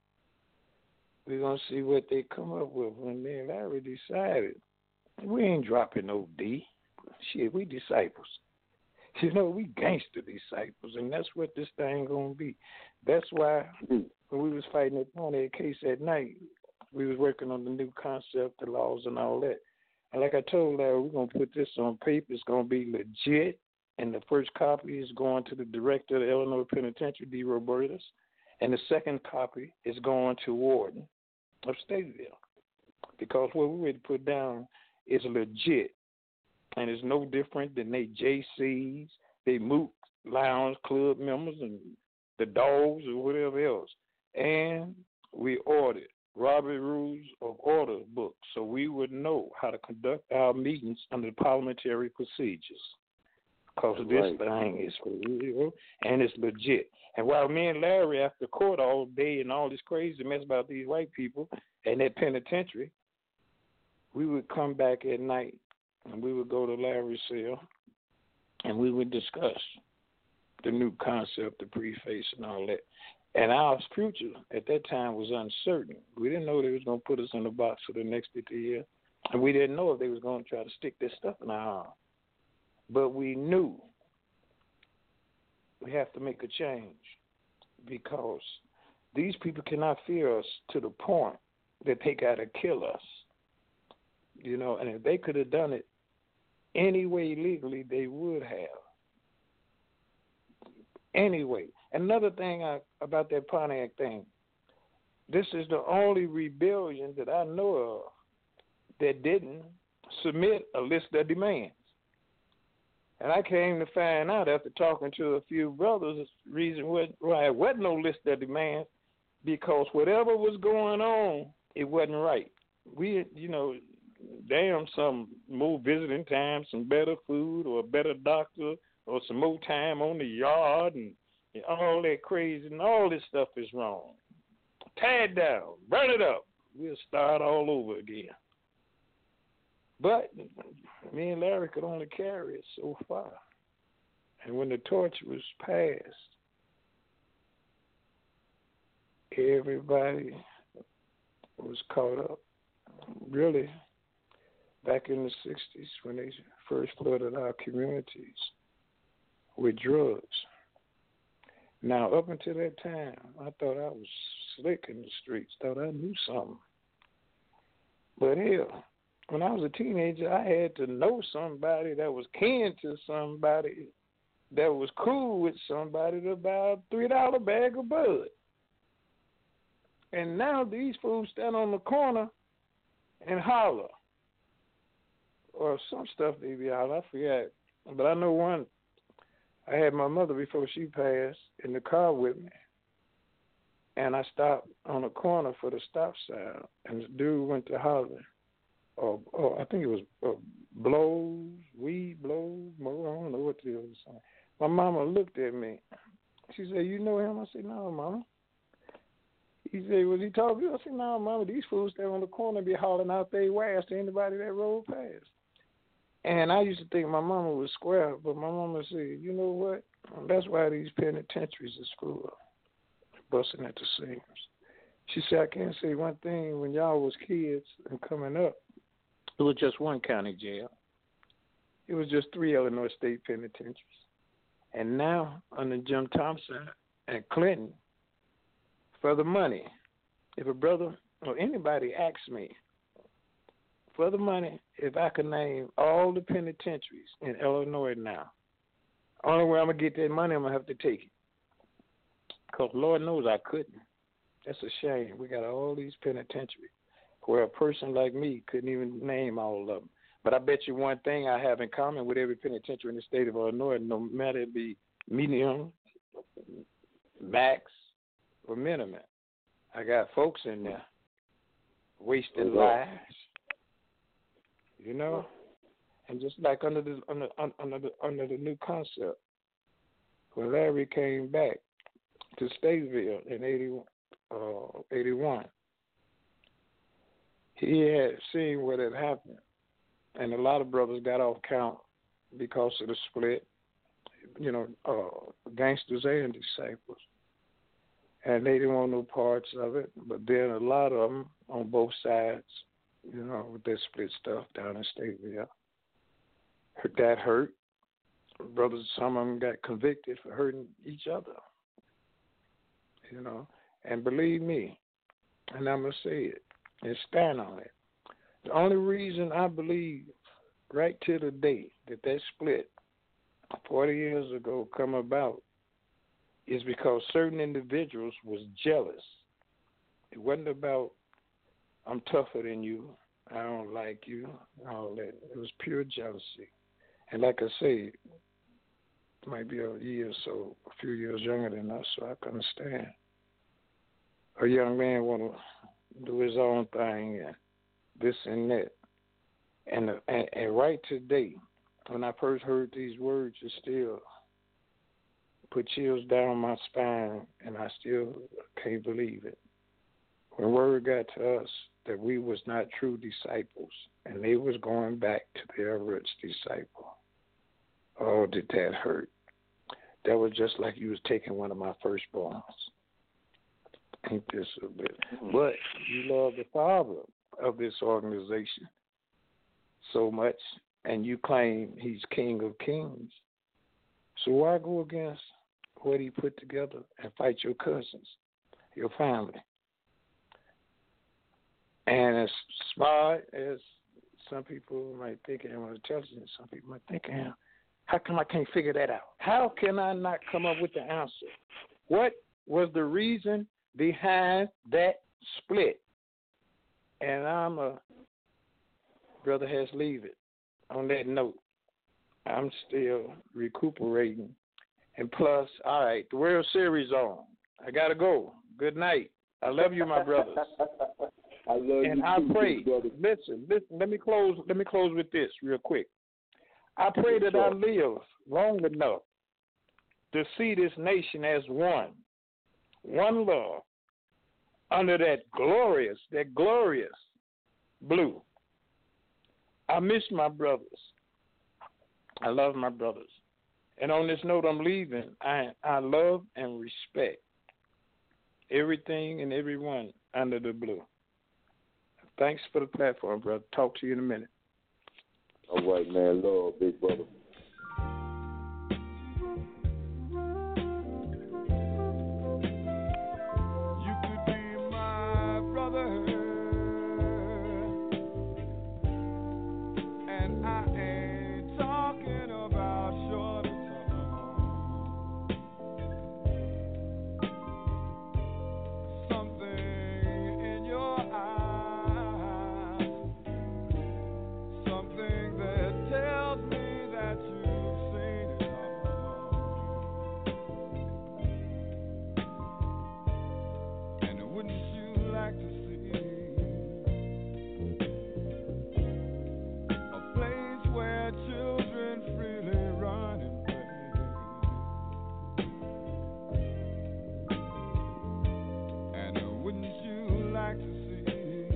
we're going to see what they come up with. When me and Larry decided, we ain't dropping no D. Shit, we disciples. You know, we gangster disciples, and that's what this thing going to be. That's why when we was fighting that Pontiac case at night, we was working on the new concept, the laws, and all that. And like I told Larry, we're going to put this on paper. It's going to be legit, and the first copy is going to the director of the Illinois Penitentiary, D. Robertus, and the second copy is going to Warden of Stateville, because what we ready to put down is legit. And it's no different than they J Cs, they Moot Lounge Club members, and the dogs or whatever else. And we ordered Robert Rules of Order books so we would know how to conduct our meetings under parliamentary procedures. Because this thing is for real and it's legit. And while me and Larry after court all day and all this crazy mess about these white people and that penitentiary, we would come back at night and we would go to Larry's cell, and we would discuss the new concept, the preface, and all that. And our future at that time was uncertain. We didn't know they was going to put us in a box for the next fifty years, and we didn't know if they was going to try to stick this stuff in our arm. But we knew we have to make a change because these people cannot fear us to the point that they got to kill us. You know, and if they could have done it any way legally, they would have. Anyway, another thing I, about that Pontiac thing, this is the only rebellion that I know of that didn't submit a list of demands. And I came to find out after talking to a few brothers, the reason why it wasn't no list of demands, because whatever was going on, it wasn't right. We, you know, damn, some more visiting time, some better food or a better doctor or some more time on the yard and, and all that crazy, and all this stuff is wrong. Tear it down, burn it up. We'll start all over again. But me and Larry could only carry it so far. And when the torch was passed, everybody was caught up. Really, back in the sixties when they first flooded our communities with drugs. Now, up until that time, I thought I was slick in the streets, thought I knew something. But hell, when I was a teenager, I had to know somebody that was kin to somebody that was cool with somebody to buy a three dollar bag of bud. And now these fools stand on the corner and holler. Or some stuff they be holler, I forget. But I know one, I had my mother before she passed in the car with me. And I stopped on the corner for the stop sign. And the dude went to holler. Or, or I think it was uh, blows, weed blows, I don't know what it was. My mama looked at me. She said, "You know him?" I said, "No, Mama." He said, "Was he talking to you?" I said, "No, Mama, these fools stand on the corner and be hollering out their wares to anybody that rolled past." And I used to think my mama was square, but my mama said, "You know what? That's why these penitentiaries are screwed up, busting at the seams." She said, "I can't say one thing. When y'all was kids and coming up, it was just one county jail. It was just three Illinois state penitentiaries. And now, under Jim Thompson and Clinton, for the money, if a brother or anybody asks me, for the money, if I could name all the penitentiaries in Illinois now, only way I'm going to get that money, I'm going to have to take it. Because Lord knows I couldn't. That's a shame. We got all these penitentiaries where a person like me couldn't even name all of them. But I bet you one thing I have in common with every penitentiary in the state of Illinois, no matter it be medium, max, or minimum, I got folks in there wasting Okay. lives, you know. And just like under the under under the under the new concept, when Larry came back to Statesville in eighty, uh, eighty-one, he had seen what had happened. And a lot of brothers got off count because of the split, you know, uh, gangsters and disciples. And they didn't want no parts of it. But then a lot of them on both sides, you know, with that split stuff down in Stateville, that hurt. Brothers, some of them got convicted for hurting each other, you know. And believe me, and I'm going to say it and stand on it, the only reason I believe right to the day that that split forty years ago come about is because certain individuals was jealous. It wasn't about, I'm tougher than you, I don't like you, all that. It was pure jealousy. And like I say, might be a year or so, a few years younger than us, so I can understand. A young man want to do his own thing and this and that. And, and and right today, when I first heard these words, it still put chills down my spine, and I still can't believe it. when word got to us that we was not true disciples and they was going back to their rich disciple, oh, did that hurt. That was just like you was taking one of my firstborns. Ain't this a bit? But you love the father of this organization so much, and you claim he's King of Kings. So why go against what he put together and fight your cousins, your family? And as smart as some people might think I am, or intelligent, some people might think I am, how come I can't figure that out? How can I not come up with the answer? What was the reason behind that split? And I'm a brother has leave it. On that note, I'm still recuperating. And plus, all right, the World Series on. I gotta go. Good night. I love you, my brothers. I love and you I too, pray. brother. Listen, listen. Let me close. Let me close with this real quick. I pray that I live long enough to see this nation as one, one love, under that glorious, that glorious blue. I miss my brothers. I love my brothers. And on this note, I'm leaving. I I love and respect everything and everyone under the blue. Thanks for the platform, brother. Talk to you in a minute. All right, man. Love, big brother. You could be my brother, and I ain't talking about short tongue. Something in your eyes, something that tells me that you've seen it all. And wouldn't you like to see a place where children freely run and play? And wouldn't you like to see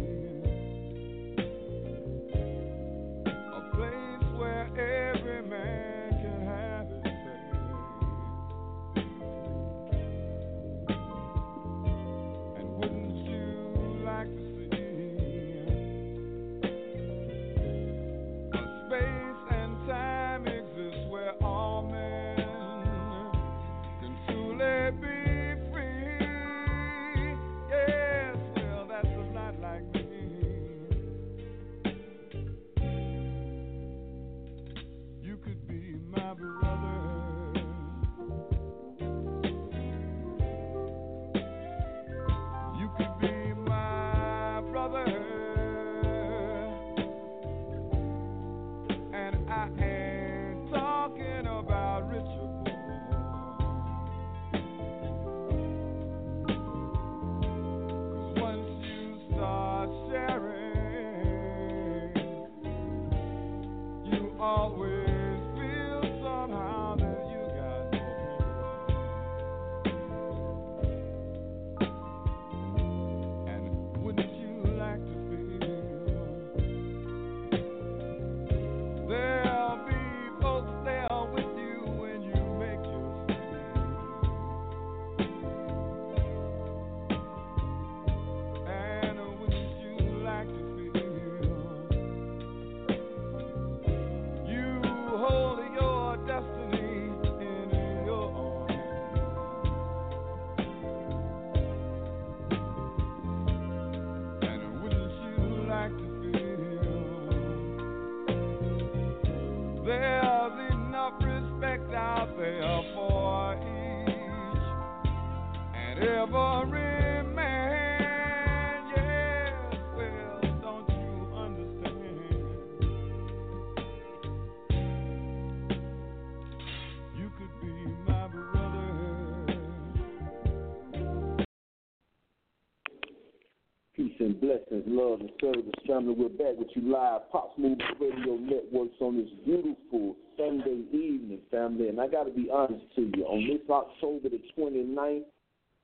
a place where every man can have his say? And wouldn't you like to see a space and time exists where all men can truly be free? Yes, well, that's a lot like me. You could be my brother. You could be my brother. And I ain't talking about rich or poor. 'Cause once you start sharing, you always feel somehow that you got more. And wouldn't you like to feel there'll be folks there with you when you make your stand? And wouldn't you like to feel you hold your destiny in your own hands? And wouldn't you like to feel there's enough respect out there for each and every man? Yes, well, don't you understand? You could be my brother. Peace and blessings, love and service. Family, we're back with you live. Pops Movement Radio Networks on this beautiful Sunday evening, family. And I got to be honest to you, on this October the twenty-ninth,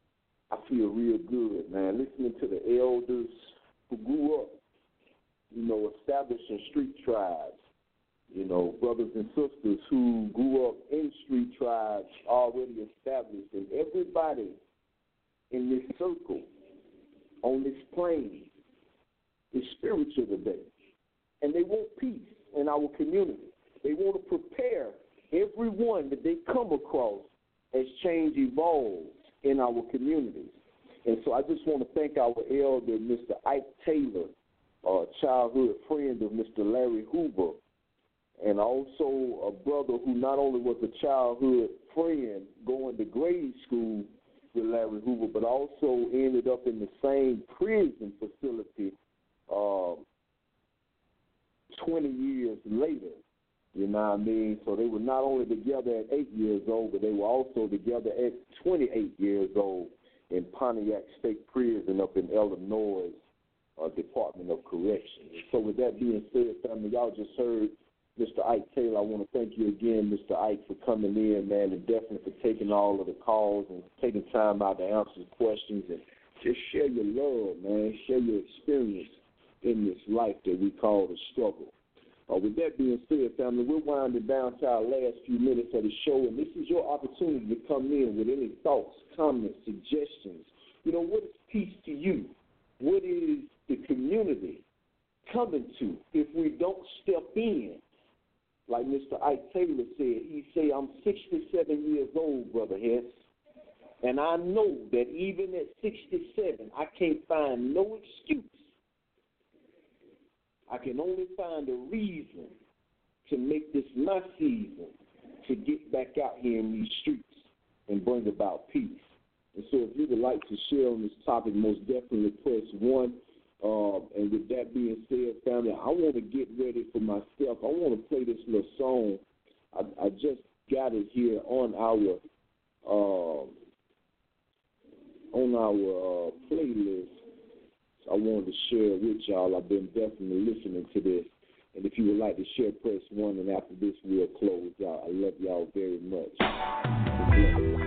I feel real good, man, listening to the elders who grew up, you know, establishing street tribes, you know, brothers and sisters who grew up in street tribes already established, and everybody in this circle on this plane is spiritual today, and they want peace in our community. They want to prepare everyone that they come across as change evolves in our communities. And so I just want to thank our elder, Mister Ike Taylor, a childhood friend of Mister Larry Hoover, and also a brother who not only was a childhood friend going to grade school with Larry Hoover, but also ended up in the same prison facility uh, twenty years later. You know what I mean? So they were not only together at eight years old, but they were also together at twenty-eight years old in Pontiac State Prison up in Illinois uh, Department of Corrections. So with that being said, family, y'all just heard Mister Ike Taylor. I want to thank you again, Mister Ike, for coming in, man, and definitely for taking all of the calls and taking time out to answer questions and just share your love, man, share your experience in this life that we call the struggle. Uh, with that being said, family, we're winding down to our last few minutes of the show, and this is your opportunity to come in with any thoughts, comments, suggestions. You know, what is peace to you? What is the community coming to if we don't step in? Like Mister Ike Taylor said, he say, I'm sixty-seven years old, Brother Hess, and I know that even at sixty-seven, I can't find no excuse. I can only find a reason to make this my season to get back out here in these streets and bring about peace. And so if you would like to share on this topic, most definitely press one. Uh, and with that being said, family, I want to get ready for myself. I want to play this little song. I, I just got it here on our uh, on our uh, playlist. I wanted to share with y'all. I've been definitely listening to this. And if you would like to share, press one. And after this, we'll close out. I love y'all very much.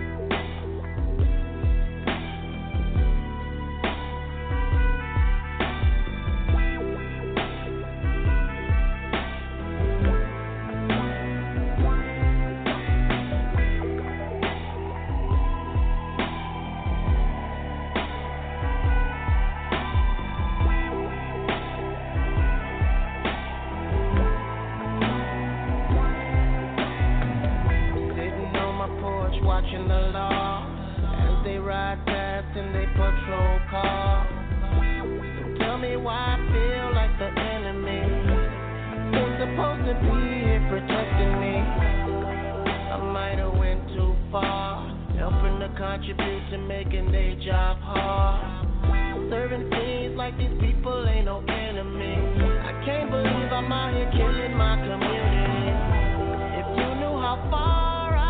Watching the law as they ride past in their patrol car. So tell me why I feel like the enemy. They're supposed to be here protecting me. I might have went too far, helping to contribute to making their job hard. Serving things like these people ain't no enemy. I can't believe I'm out here killing my community. If you knew how far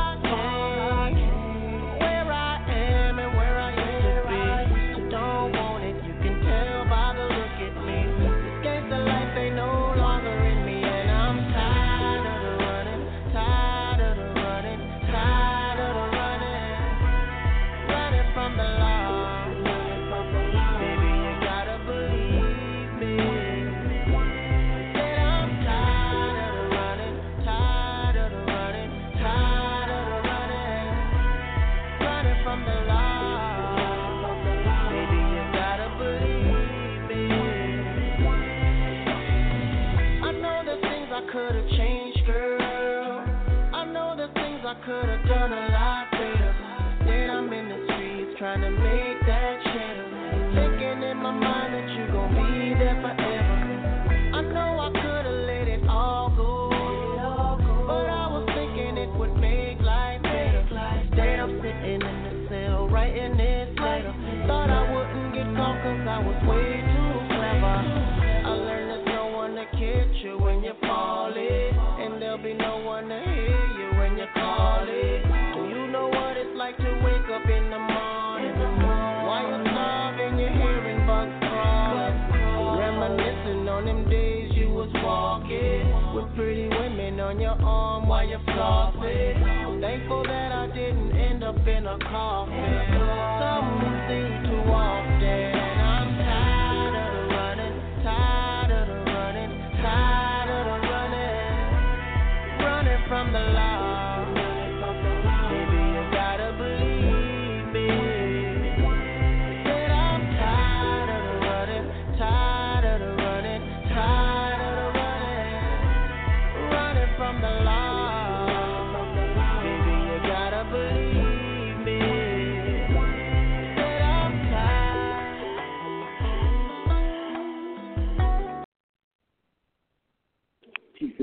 could've done a lot better. Then I'm in the streets trying to make that cheddar. Thinking in my mind that you gon' be there forever. I know I could've let it all go, but I was thinking it would make life better. Instead I'm sitting in the cell writing this letter. Thought I wouldn't get caught cause I was way too clever. I learned there's no one to catch you when you fall in, and there'll be no one to hear you when you call it. Do you know what it's like to wake up in the morning while you're starving, you're hearing bugs crawling, reminiscing on them days you was walking with pretty women on your arm while you're flossing. Thankful that I didn't end up in a coffin. Some say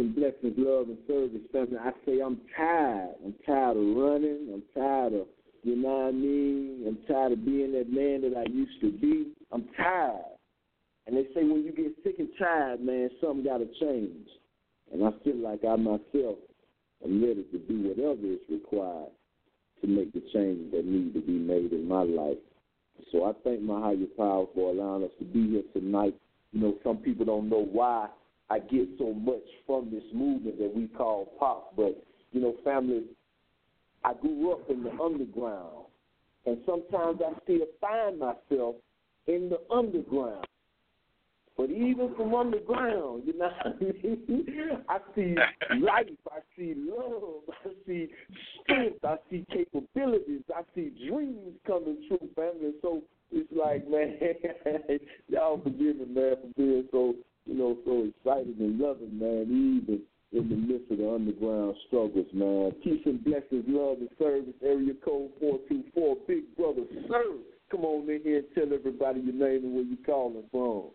and blessings, love, and service, family. I say I'm tired. I'm tired of running. I'm tired of, you know what I mean? I'm tired of being that man that I used to be. I'm tired. And they say when you get sick and tired, man, something got to change. And I feel like I myself am ready to do whatever is required to make the changes that need to be made in my life. So I thank my higher power for allowing us to be here tonight. You know, some people don't know why I get so much from this movement that we call pop, but, you know, family, I grew up in the underground, and sometimes I still find myself in the underground. But even from underground, you know what I mean? I see life, I see love, I see strength, I see capabilities, I see dreams coming true, family. So it's like, man, y'all forgive me, man, for being so, you know, so excited and loving, man, even in the midst of the underground struggles, man. Peace and blessings, love and service, area code four two four, Big Brother Sir. Come on in here and tell everybody your name and where you calling from.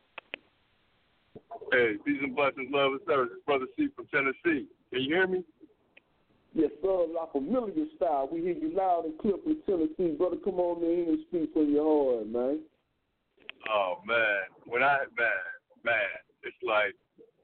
Hey, peace and blessings, love and service. It's Brother C from Tennessee. Can you hear me? Yes, sir, La Familia style. We hear you loud and clear from Tennessee. Brother, come on in and speak from your heart, man. Oh, man. When I, man, man, it's like,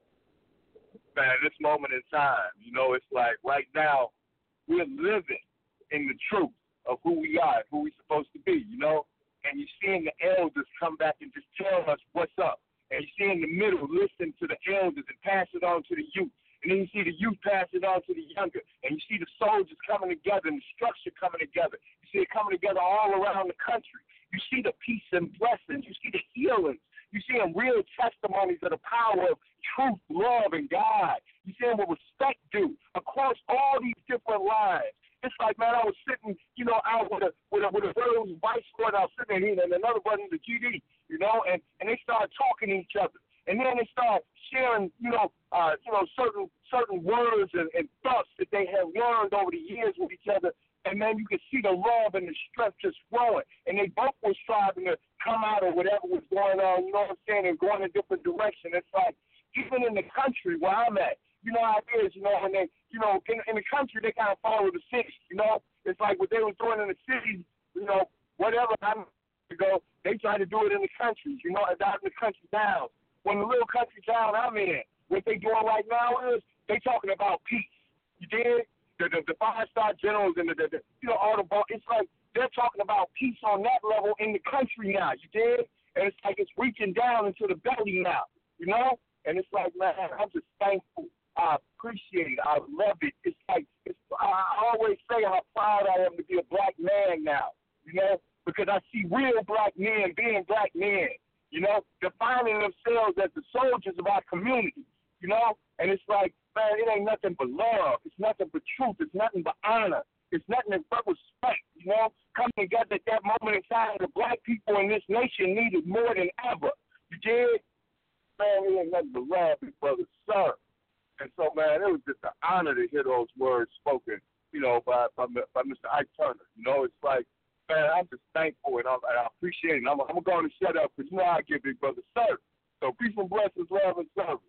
man, this moment in time, you know, it's like right now we're living in the truth of who we are, who we're supposed to be, you know? And you're seeing the elders come back and just tell us what's up. And you see in the middle, listen to the elders and pass it on to the youth. And then you see the youth pass it on to the younger. And you see the soldiers coming together and the structure coming together. You see it coming together all around the country. You see the peace and blessings. You see the healings. You see them real testimonies of the power of truth, love, and God. You see them with respect due across all these different lines. It's like, man, I was sitting, you know, out with a with a with a brother who was vice squad. I was sitting there, and another brother who's a G D, you know, and, and they started talking to each other, and then they started sharing, you know, uh, you know, certain certain words and, and thoughts that they have learned over the years with each other, and then you could see the love and the strength just growing, and they both were striving to come out of whatever was going on, you know what I'm saying, and going in a different direction. It's like even in the country where I'm at. You know how it is, you know, when they, you know, in, in the country, they kind of follow the city, you know. It's like what they were doing in the city, you know, whatever time ago, they try to do it in the country, you know, and out in the country towns. When the little country town I'm in, what they doing right now is they talking about peace. You did? The, the, the five-star generals and the, the, the, you know, all the, it's like they're talking about peace on that level in the country now, you did? And it's like it's reaching down into the belly now, you know? And it's like, man, I'm just thankful. I appreciate it. I love it. It's like it's, I always say how proud I am to be a black man now, you know, because I see real black men being black men, you know, defining themselves as the soldiers of our community, you know, and it's like, man, it ain't nothing but love. It's nothing but truth. It's nothing but honor. It's nothing but respect, you know, coming together at that moment in time. The black people in this nation need it more than ever. You did? Man, it ain't nothing but love, big brother, sir. And so, man, it was just an honor to hear those words spoken, you know, by by, by Mister Ike Turner. You know, it's like, man, I'm just thankful and, I'm, and I appreciate it. I'm, I'm going to shut up because, you know, I give Big Brother service. So peace and blessings, love and service.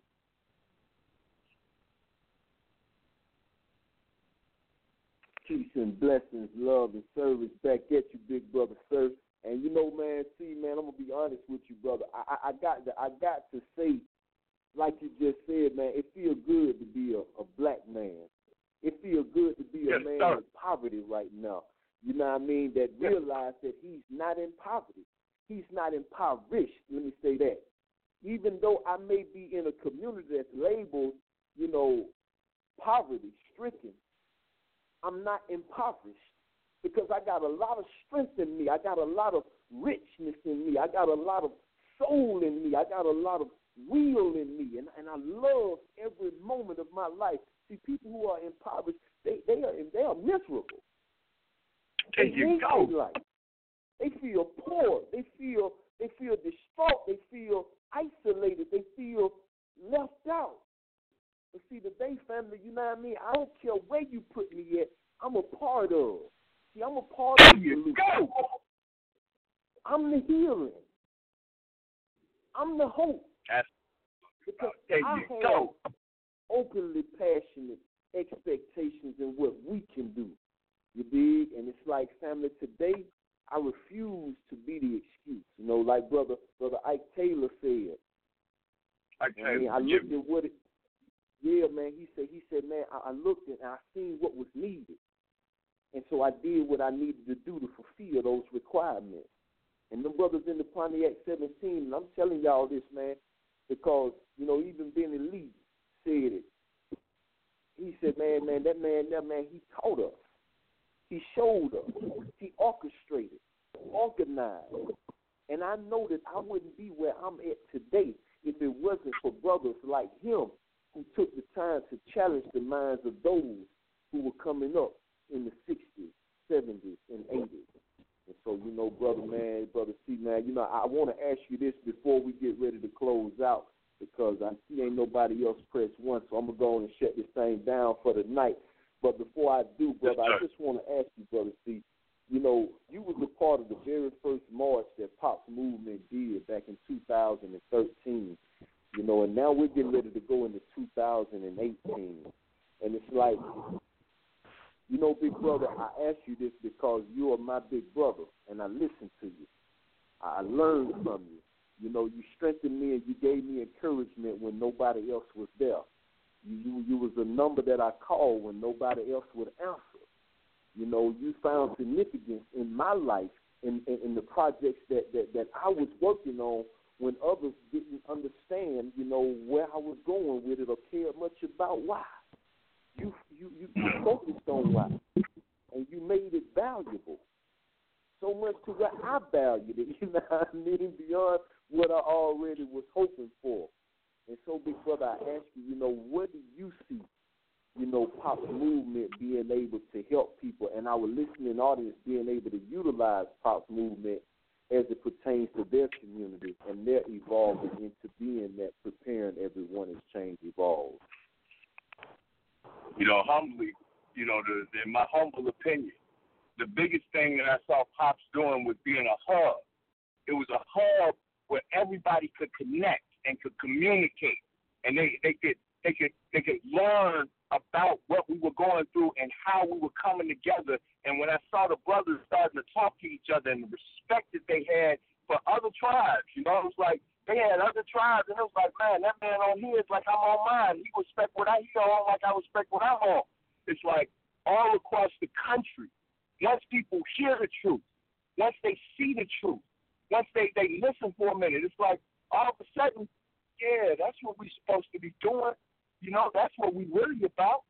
Peace and blessings, love and service back at you, Big Brother Sir. And, you know, man, see, man, I'm going to be honest with you, brother. I, I, I got to, I got to say, like you just said, man, it feels good to be a, a black man. It feels good to be yes, a man sir. in poverty right now. You know what I mean? That yes. realize that he's not in poverty. He's not impoverished, let me say that. Even though I may be in a community that's labeled, you know, poverty-stricken, I'm not impoverished because I got a lot of strength in me. I got a lot of richness in me. I got a lot of soul in me. I got a lot of will in me, and, and I love every moment of my life. See, people who are impoverished, they they are they are miserable. There they you go. Life. They feel poor. They feel they feel distraught. They feel isolated. They feel left out. But see, the Bay family, you know what I mean? I don't care where you put me at. I'm a part of. See, I'm a part there of the you solution. Go. I'm the healing. I'm the hope. That's, because there I you have go. openly passionate expectations in what we can do. You dig? And it's like, family, today I refuse to be the excuse. You know, like brother brother Ike Taylor said. Ike Taylor, I mean, I looked at what it. Yeah, man. He said. He said, man. I, I looked and I seen what was needed, and so I did what I needed to do to fulfill those requirements. And them brothers in the Pontiac seventeen, and I'm telling y'all this, man, because you know even Benny Lee said it. He said, man, man, that man, that man, he taught us. He showed us. He orchestrated, organized. And I know that I wouldn't be where I'm at today if it wasn't for brothers like him who took the time to challenge the minds of those who were coming up in the sixties, seventies, and eighties. And so, you know, brother, man, brother C, man, you know, I want to ask you this before we get ready to close out, because I see ain't nobody else press one, so I'm going to go on and shut this thing down for the night. But before I do, brother, I just want to ask you, brother C, you know, you was a part of the very first march that Pop's movement did back in two thousand thirteen, you know, and now we're getting ready to go into two thousand eighteen. And it's like, you know, big brother, I ask you this because you are my big brother, and I listen to you. I learned from you. You know, you strengthened me and you gave me encouragement when nobody else was there. You, you, you was a number that I called when nobody else would answer. You know, you found significance in my life, in, in, in the projects that, that, that I was working on when others didn't understand, you know, where I was going with it or care much about why. You, you, you, you focused on why, and you made it valuable. So much to where I valued it, you know what I mean, beyond what I already was hoping for. And so, big brother, I ask you, you know, what do you see, you know, Pop's movement being able to help people and our listening audience being able to utilize Pop's movement as it pertains to their community and their evolving into being that preparing everyone as change evolves? You know, humbly, you know, the, the, in my humble opinion, the biggest thing that I saw Pops doing was being a hub. It was a hub where everybody could connect and could communicate, and they, they could they could they could learn about what we were going through and how we were coming together. And when I saw the brothers starting to talk to each other and the respect that they had for other tribes, you know, it was like they had other tribes, and it was like, man, that man on here is like I'm on mine. He respect what I hear on like I respect what I'm on. It's like all across the country, once people hear the truth, once they see the truth, once they, they listen for a minute, it's like all of a sudden, yeah, that's what we're supposed to be doing. You know, that's what we really about.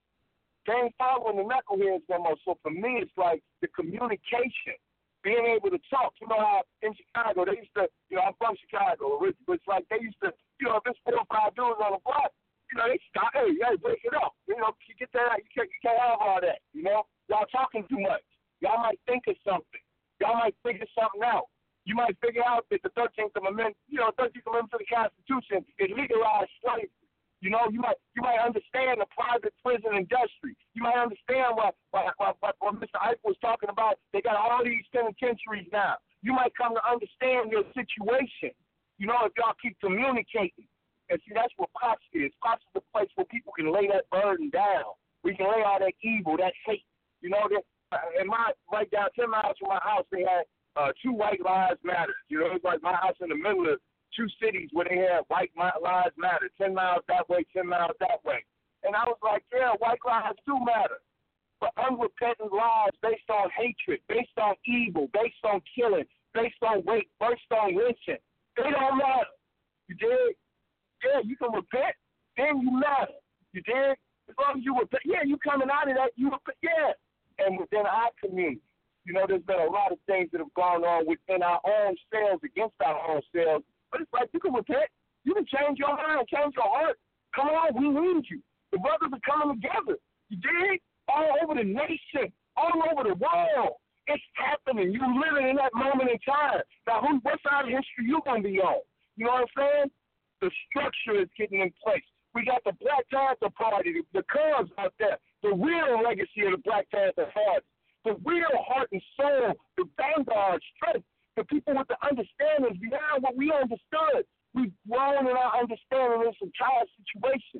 They ain't following the knuckleheads no more. So for me, it's like the communication, being able to talk. You know how in Chicago, they used to, you know, I'm from Chicago, but it's like they used to, you know, if it's four or five dudes on the block, you know, they stop, hey, hey, break it up. You know, you get that out. You can't, you can't have all that, you know. Y'all talking too much. Y'all might think of something. Y'all might figure something out. You might figure out that the thirteenth Amendment, you know, thirteenth Amendment to the Constitution is legalized slavery. You know, you might you might understand the private prison industry. You might understand what what, what, what, what Mister Ike was talking about. They got all these penitentiaries now. You might come to understand your situation, you know, if y'all keep communicating. And see, that's what Pops is. Pops is a place where people can lay that burden down. We can lay all that evil, that hate. You know, that in my right down ten miles from my house, they had uh, two White Lives Matter. You know, it's like my house in the middle of two cities where they had White Lives Matter, ten miles that way, ten miles that way. And I was like, yeah, white lives do matter. But unrepentant lives based on hatred, based on evil, based on killing, based on rape, based on lynching, they don't matter. You dig? Yeah, you can repent, then you matter. You dig? As long as you repent, yeah, you coming out of that, you repent, yeah. And within our community, you know, there's been a lot of things that have gone on within our own selves, against our own selves. But it's like you can repent. You can change your mind, change your heart. Come on, we need you. The brothers are coming together. You dig? All over the nation, all over the world. It's happening. You're living in that moment in time. Now, who, what side of history you going to be on? You know what I'm saying? The structure is getting in place. We got the Black Panther Party, the, the Cubs out there, the real legacy of the Black Panther Party, the real heart and soul, the vanguard strength, the people with the understanding beyond what we understood. We've grown in our understanding of this entire situation.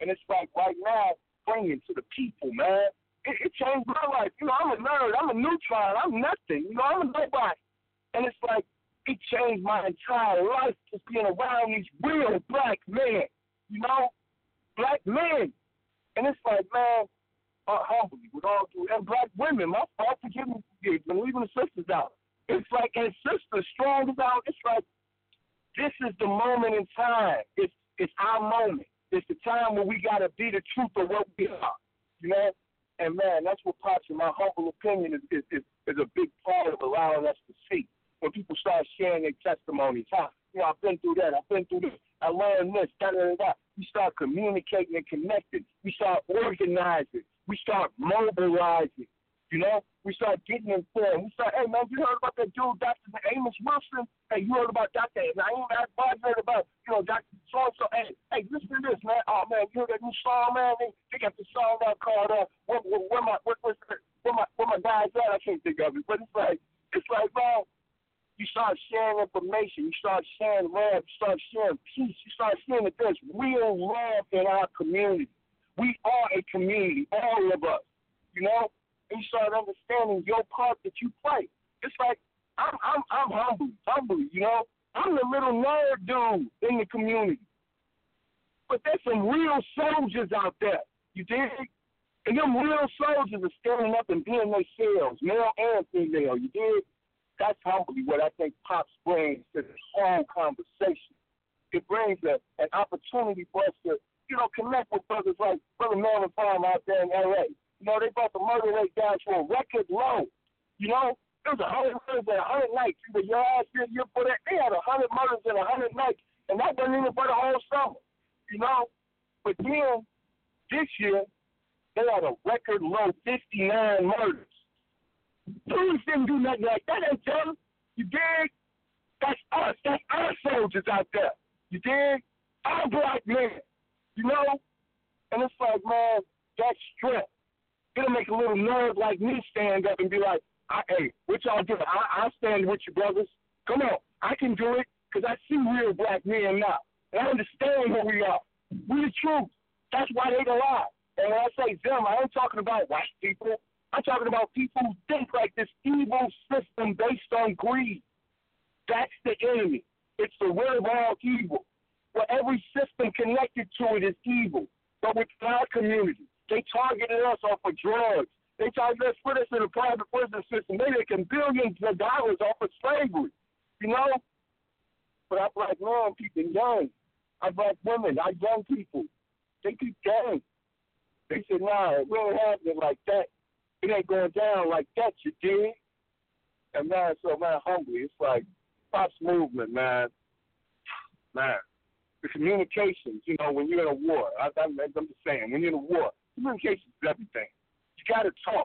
And it's like right now, bringing to the people, man. It, it changed my life. You know, I'm a nerd. I'm a neutron. I'm nothing. You know, I'm a nobody. And it's like, it changed my entire life just being around these real black men, you know, black men. And it's like, man, uh, humbly, with all due, and black women, my fault, forgive me, forgive me, leaving the sisters out. It's like, and sisters, strong as out, it's like, this is the moment in time. It's it's our moment. It's the time where we got to be the truth of what we are, you know? And, man, that's what Pops, in my humble opinion, is, is, is, is a big part of allowing us to see. When people start sharing their testimonies, huh? You know, I've been through that, I've been through this, I learned this, da da da da. We start communicating and connecting. We start organizing. We start mobilizing. You know, we start getting informed. We start, hey man, you heard about that dude, Doctor Amos Wilson? Hey, you heard about Doctor Naeem Akbar? You heard about, you know, Doctor So and so? Hey, hey, listen to this, man. Oh man, you heard that new song, man? They, they got the song out called uh, where, where, where my where, where, where my where my guys at? I can't think of it, but it's like it's like man. You start sharing information. You start sharing love. You start sharing peace. You start seeing that there's real love in our community. We are a community, all of us, you know? And you start understanding your part that you play. It's like, I'm I'm, I'm humble, humble, you know? I'm the little nerd dude in the community. But there's some real soldiers out there, you dig? And them real soldiers are standing up and being themselves, male and female, you dig? That's humbly what I think Pops brings to this whole conversation. It brings a, an opportunity for us to, you know, connect with brothers like Brother Melvin Farm out there in L A. You know, they brought the murder rate down to a record low. You know, there was a hundred murders in a hundred nights. You were your ass here, you for that. They had a hundred murders in a hundred nights, and that wasn't even for the whole summer. You know, but then this year they had a record low fifty-nine murders. Police didn't do nothing like that, ain't them. You dig? That's us. That's our soldiers out there. You dig? Our black men. You know? And it's like, man, that strength. It'll make a little nerd like me stand up and be like, I, hey, what y'all do? I, I stand with you, brothers. Come on. I can do it because I see real black men now. And I understand who we are. We the truth. That's why they the lie. And when I say them, I ain't talking about white people. I'm talking about people who think like this evil system based on greed. That's the enemy. It's the root of all evil. Where every system connected to it is evil. But with our community, they targeted us off of drugs. They targeted us, put us in a private prison system. They making billions of dollars off of slavery. You know? But our black men, people young, our black women, our young people, they keep gang. They said, nah, we ain't having it like that. It ain't going down like that, you dig? And, man, so, man, humbly, it's like Pops movement, man. Man, the communications, you know, when you're in a war, I, I, I'm just saying, when you're in a war, communications is everything. You got to talk.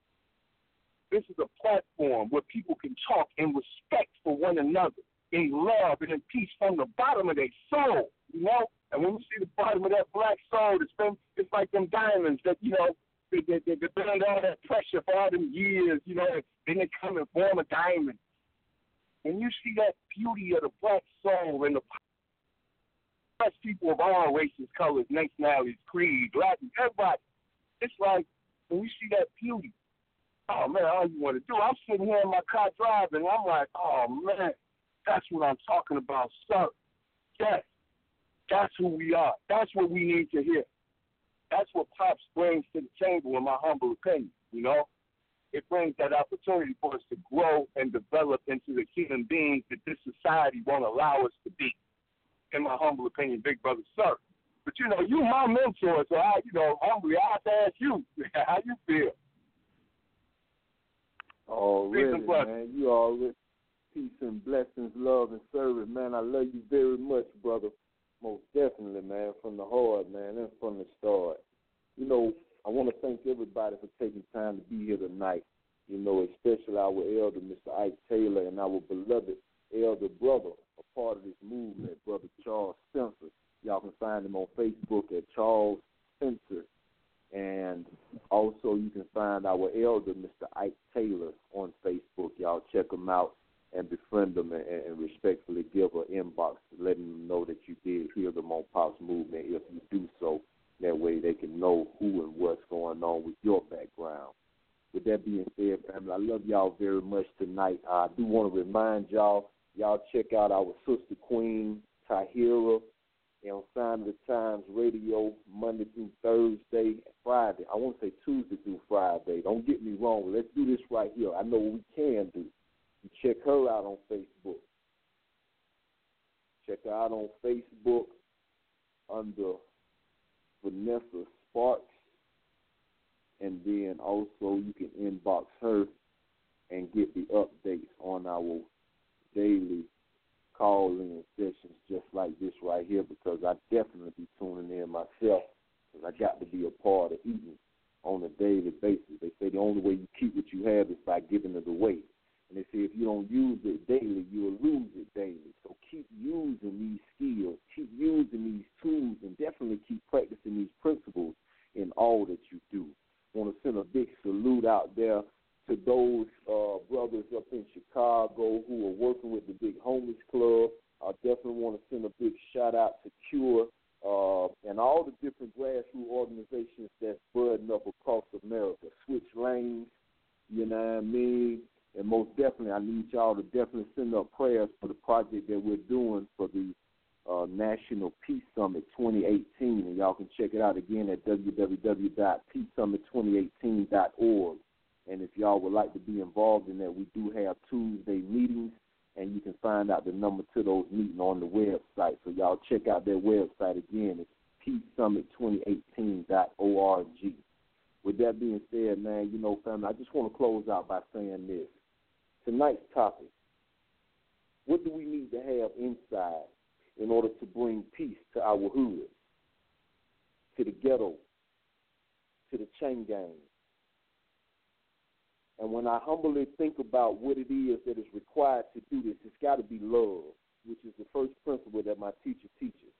This is a platform where people can talk in respect for one another, in love and in peace from the bottom of their soul, you know? And when you see the bottom of that black soul, it's, been, it's like them diamonds that, you know, They, they, they, they burned all that pressure for all them years, you know, and then they come and form a diamond. When you see that beauty of the black soul and the black people of all races, colors, nationalities, creed, Latin, everybody, it's like when you see that beauty, oh, man, all you want to do, I'm sitting here in my car driving, and I'm like, oh, man, that's what I'm talking about, sir. Yes, that's who we are. That's what we need to hear. That's what Pops brings to the table, in my humble opinion, you know? It brings that opportunity for us to grow and develop into the human beings that this society won't allow us to be, in my humble opinion, big brother, sir. But, you know, you my mentor, so I, you know, humbly, I have to ask you, how you feel? Already, man. You already. Peace and blessings, love and service, man. I love you very much, brother. Most definitely, man, from the heart, man, and from the start. You know, I want to thank everybody for taking time to be here tonight. You know, especially our elder, Mister Ike Taylor, and our beloved elder brother, a part of this movement, Brother Charles Spencer. Y'all can find him on Facebook at Charles Spencer. And also you can find our elder, Mister Ike Taylor, on Facebook. Y'all check him out and befriend them and, and respectfully give an inbox letting them know that you did hear them on Pops Movement if you do so. That way they can know who and what's going on with your background. With that being said, family, I love y'all very much tonight. I do want to remind y'all, y'all check out our sister queen, Tahira, on Sign of the Times Radio, Monday through Thursday, Friday. I want to say Tuesday through Friday. Don't get me wrong. Let's do this right here. I know what we can do. You check her out on Facebook. Check her out on Facebook under Vanessa Sparks. And then also you can inbox her and get the updates on our daily call-in sessions just like this right here, because I definitely be tuning in myself, because I got to be a part of eating on a daily basis. They say the only way you keep what you have is by giving it away. And they say if you don't use it daily, you'll lose it daily. So keep using these skills, keep using these tools, and definitely keep practicing these principles in all that you do. I want to send a big salute out there to those uh, brothers up in Chicago who are working with the Big Homeless Club. I definitely want to send a big shout-out to Cure uh, and all the different grassroots organizations that's budding up across America. Switch Lanes, you know what I mean? And most definitely, I need y'all to definitely send up prayers for the project that we're doing for the uh, National Peace Summit twenty eighteen. And y'all can check it out again at w w w dot peace summit twenty eighteen dot org. And if y'all would like to be involved in that, we do have Tuesday meetings, and you can find out the number to those meetings on the website. So y'all check out their website again. It's peace summit twenty eighteen dot org. With that being said, man, you know, family, I just want to close out by saying this. Tonight's topic, what do we need to have inside in order to bring peace to our hood, to the ghetto, to the chain gang? And when I humbly think about what it is that is required to do this, it's got to be love, which is the first principle that my teacher teaches.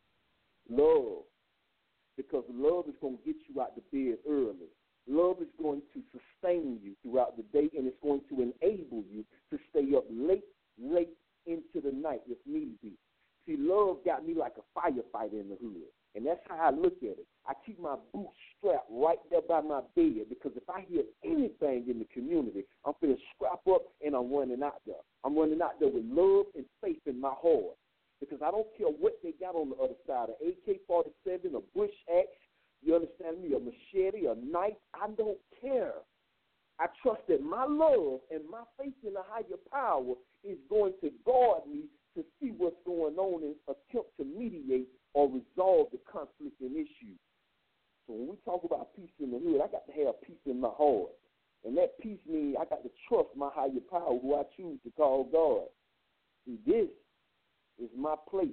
Love, because love is going to get you out the bed early. Love is going to sustain you throughout the day, and it's going to enable you to stay up late, late into the night if need be. See, love got me like a firefighter in the hood, and that's how I look at it. I keep my boots strapped right there by my bed, because if I hear anything in the community, I'm going to scrap up and I'm running out there. I'm running out there with love and faith in my heart, because I don't care what they got on the other side, an A K forty-seven, a bush axe, you understand me, a machete, a knife, I don't care. I trust that my love and my faith in a higher power is going to guard me to see what's going on and attempt to mediate or resolve the conflict and issues. So when we talk about peace in the hood, I got to have peace in my heart. And that peace means I got to trust my higher power, who I choose to call God. See, this is my place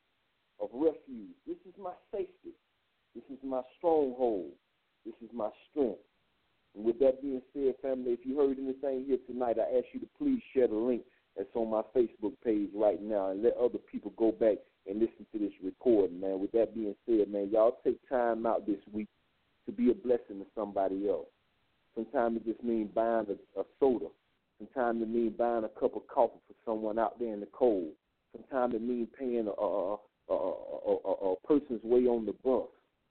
of refuge. This is my safety. This is my stronghold. This is my strength. And with that being said, family, if you heard anything here tonight, I ask you to please share the link that's on my Facebook page right now and let other people go back and listen to this recording, man. With that being said, man, y'all take time out this week to be a blessing to somebody else. Sometimes it just means buying a, a soda. Sometimes it means buying a cup of coffee for someone out there in the cold. Sometimes it means paying a, a, a, a, a, a person's way on the bus.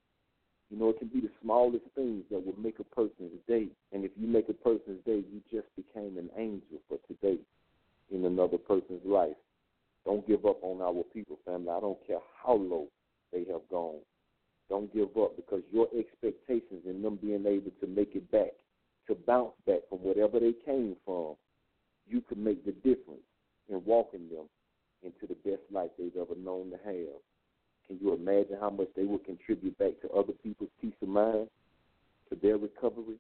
You know, it can be the smallest things that will make a person's day. And if you make a person's day, you just became an angel for today in another person's life. Don't give up on our people, family. I don't care how low they have gone. Don't give up, because your expectations in them being able to make it back, to bounce back from whatever they came from, you can make the difference in walking them into the best life they've ever known to have. Can you imagine how much they will contribute back to other people's peace of mind, to their recovery,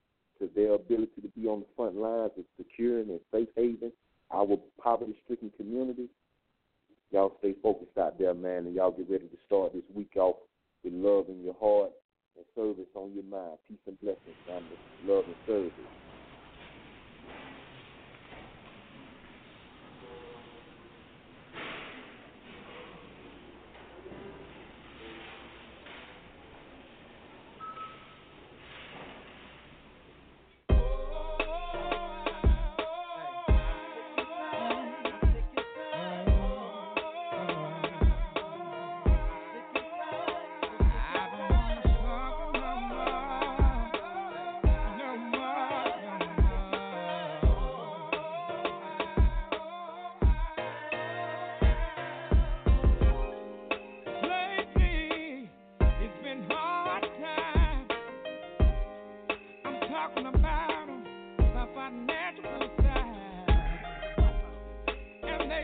to their ability to be on the front lines of securing and safe haven our poverty-stricken communities? Y'all stay focused out there, man, and y'all get ready to start this week off with love in your heart and service on your mind. Peace and blessings, family. Love and service.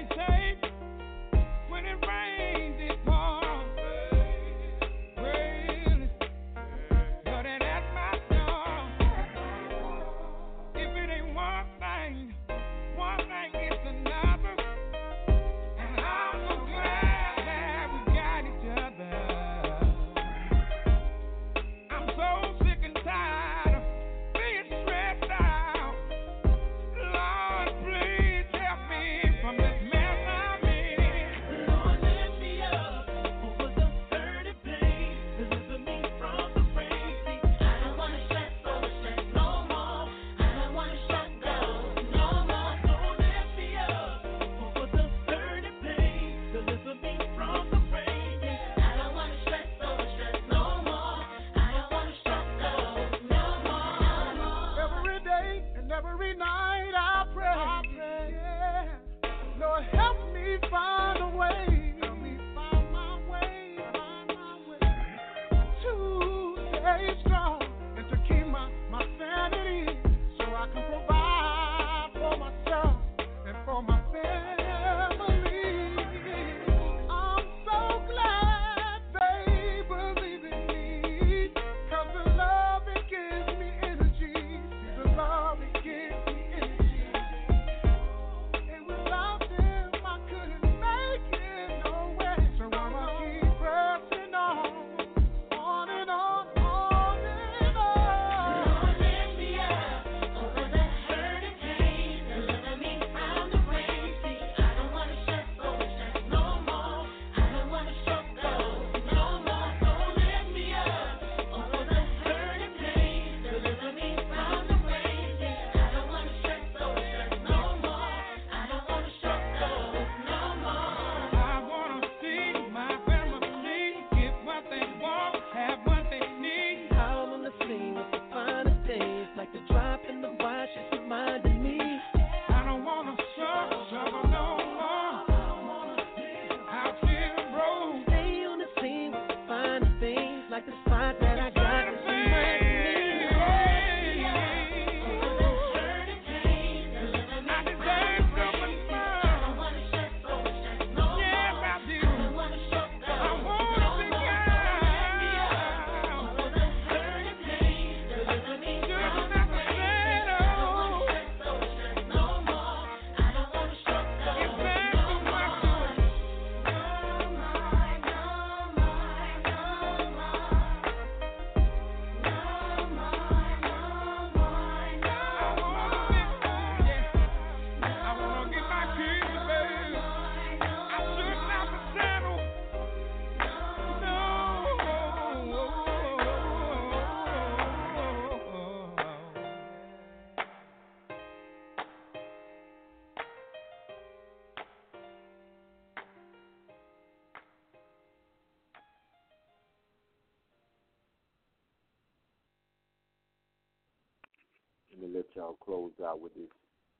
Let me let y'all close out with this.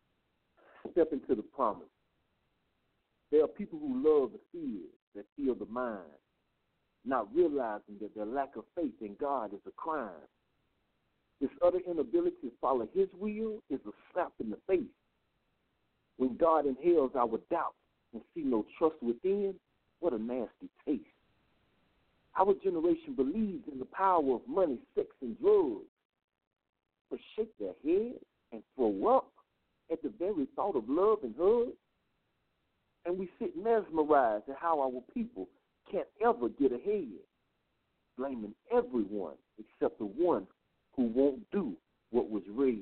Step into the promise. There are people who love the fears that fill the mind, not realizing that their lack of faith in God is a crime. This utter inability to follow his will is a slap in the face. When God inhales our doubts and see no trust within, what a nasty taste. Our generation believes in the power of money, sex, and drugs, but shake their heads and throw up at the very thought of love and hugs. And we sit mesmerized at how our people can't ever get ahead, blaming everyone except the one who won't do what was read.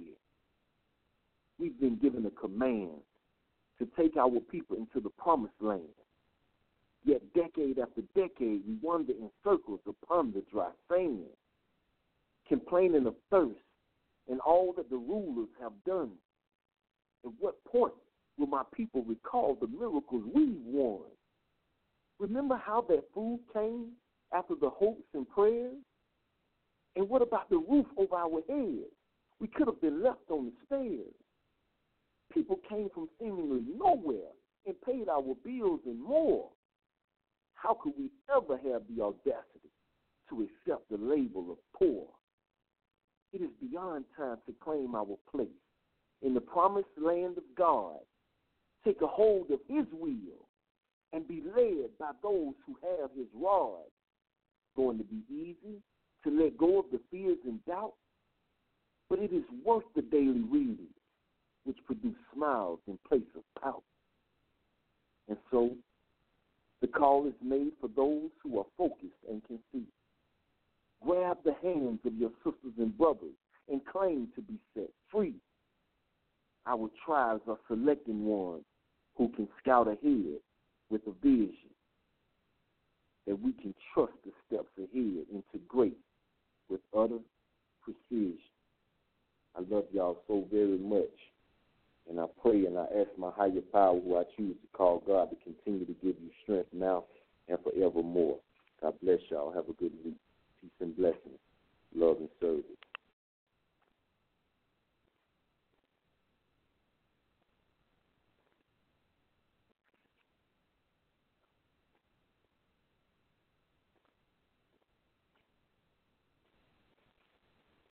We've been given a command to take our people into the promised land. Yet decade after decade, we wander in circles upon the dry sand, complaining of thirst and all that the rulers have done. At what point will my people recall the miracles we've won? Remember how that food came after the hopes and prayers? And what about the roof over our heads? We could have been left on the stairs. People came from seemingly nowhere and paid our bills and more. How could we ever have the audacity to accept the label of poor? It is beyond time to claim our place in the promised land of God. take a hold of his will and be led by those who have his rod. It's going to be easy to let go of the fears and doubts, but it is worth the daily reading, which produce smiles in place of pout. And so, the call is made for those who are focused and can see. Grab the hands of your sisters and brothers and claim to be set free. Our tribes are selecting ones who can scout ahead with a vision that we can trust the steps ahead into grace with utter precision. I love y'all so very much, and I pray and I ask my higher power, who I choose to call God, to continue to give you strength now and forevermore. God bless y'all. Have a good week. Peace and blessings. Love and service.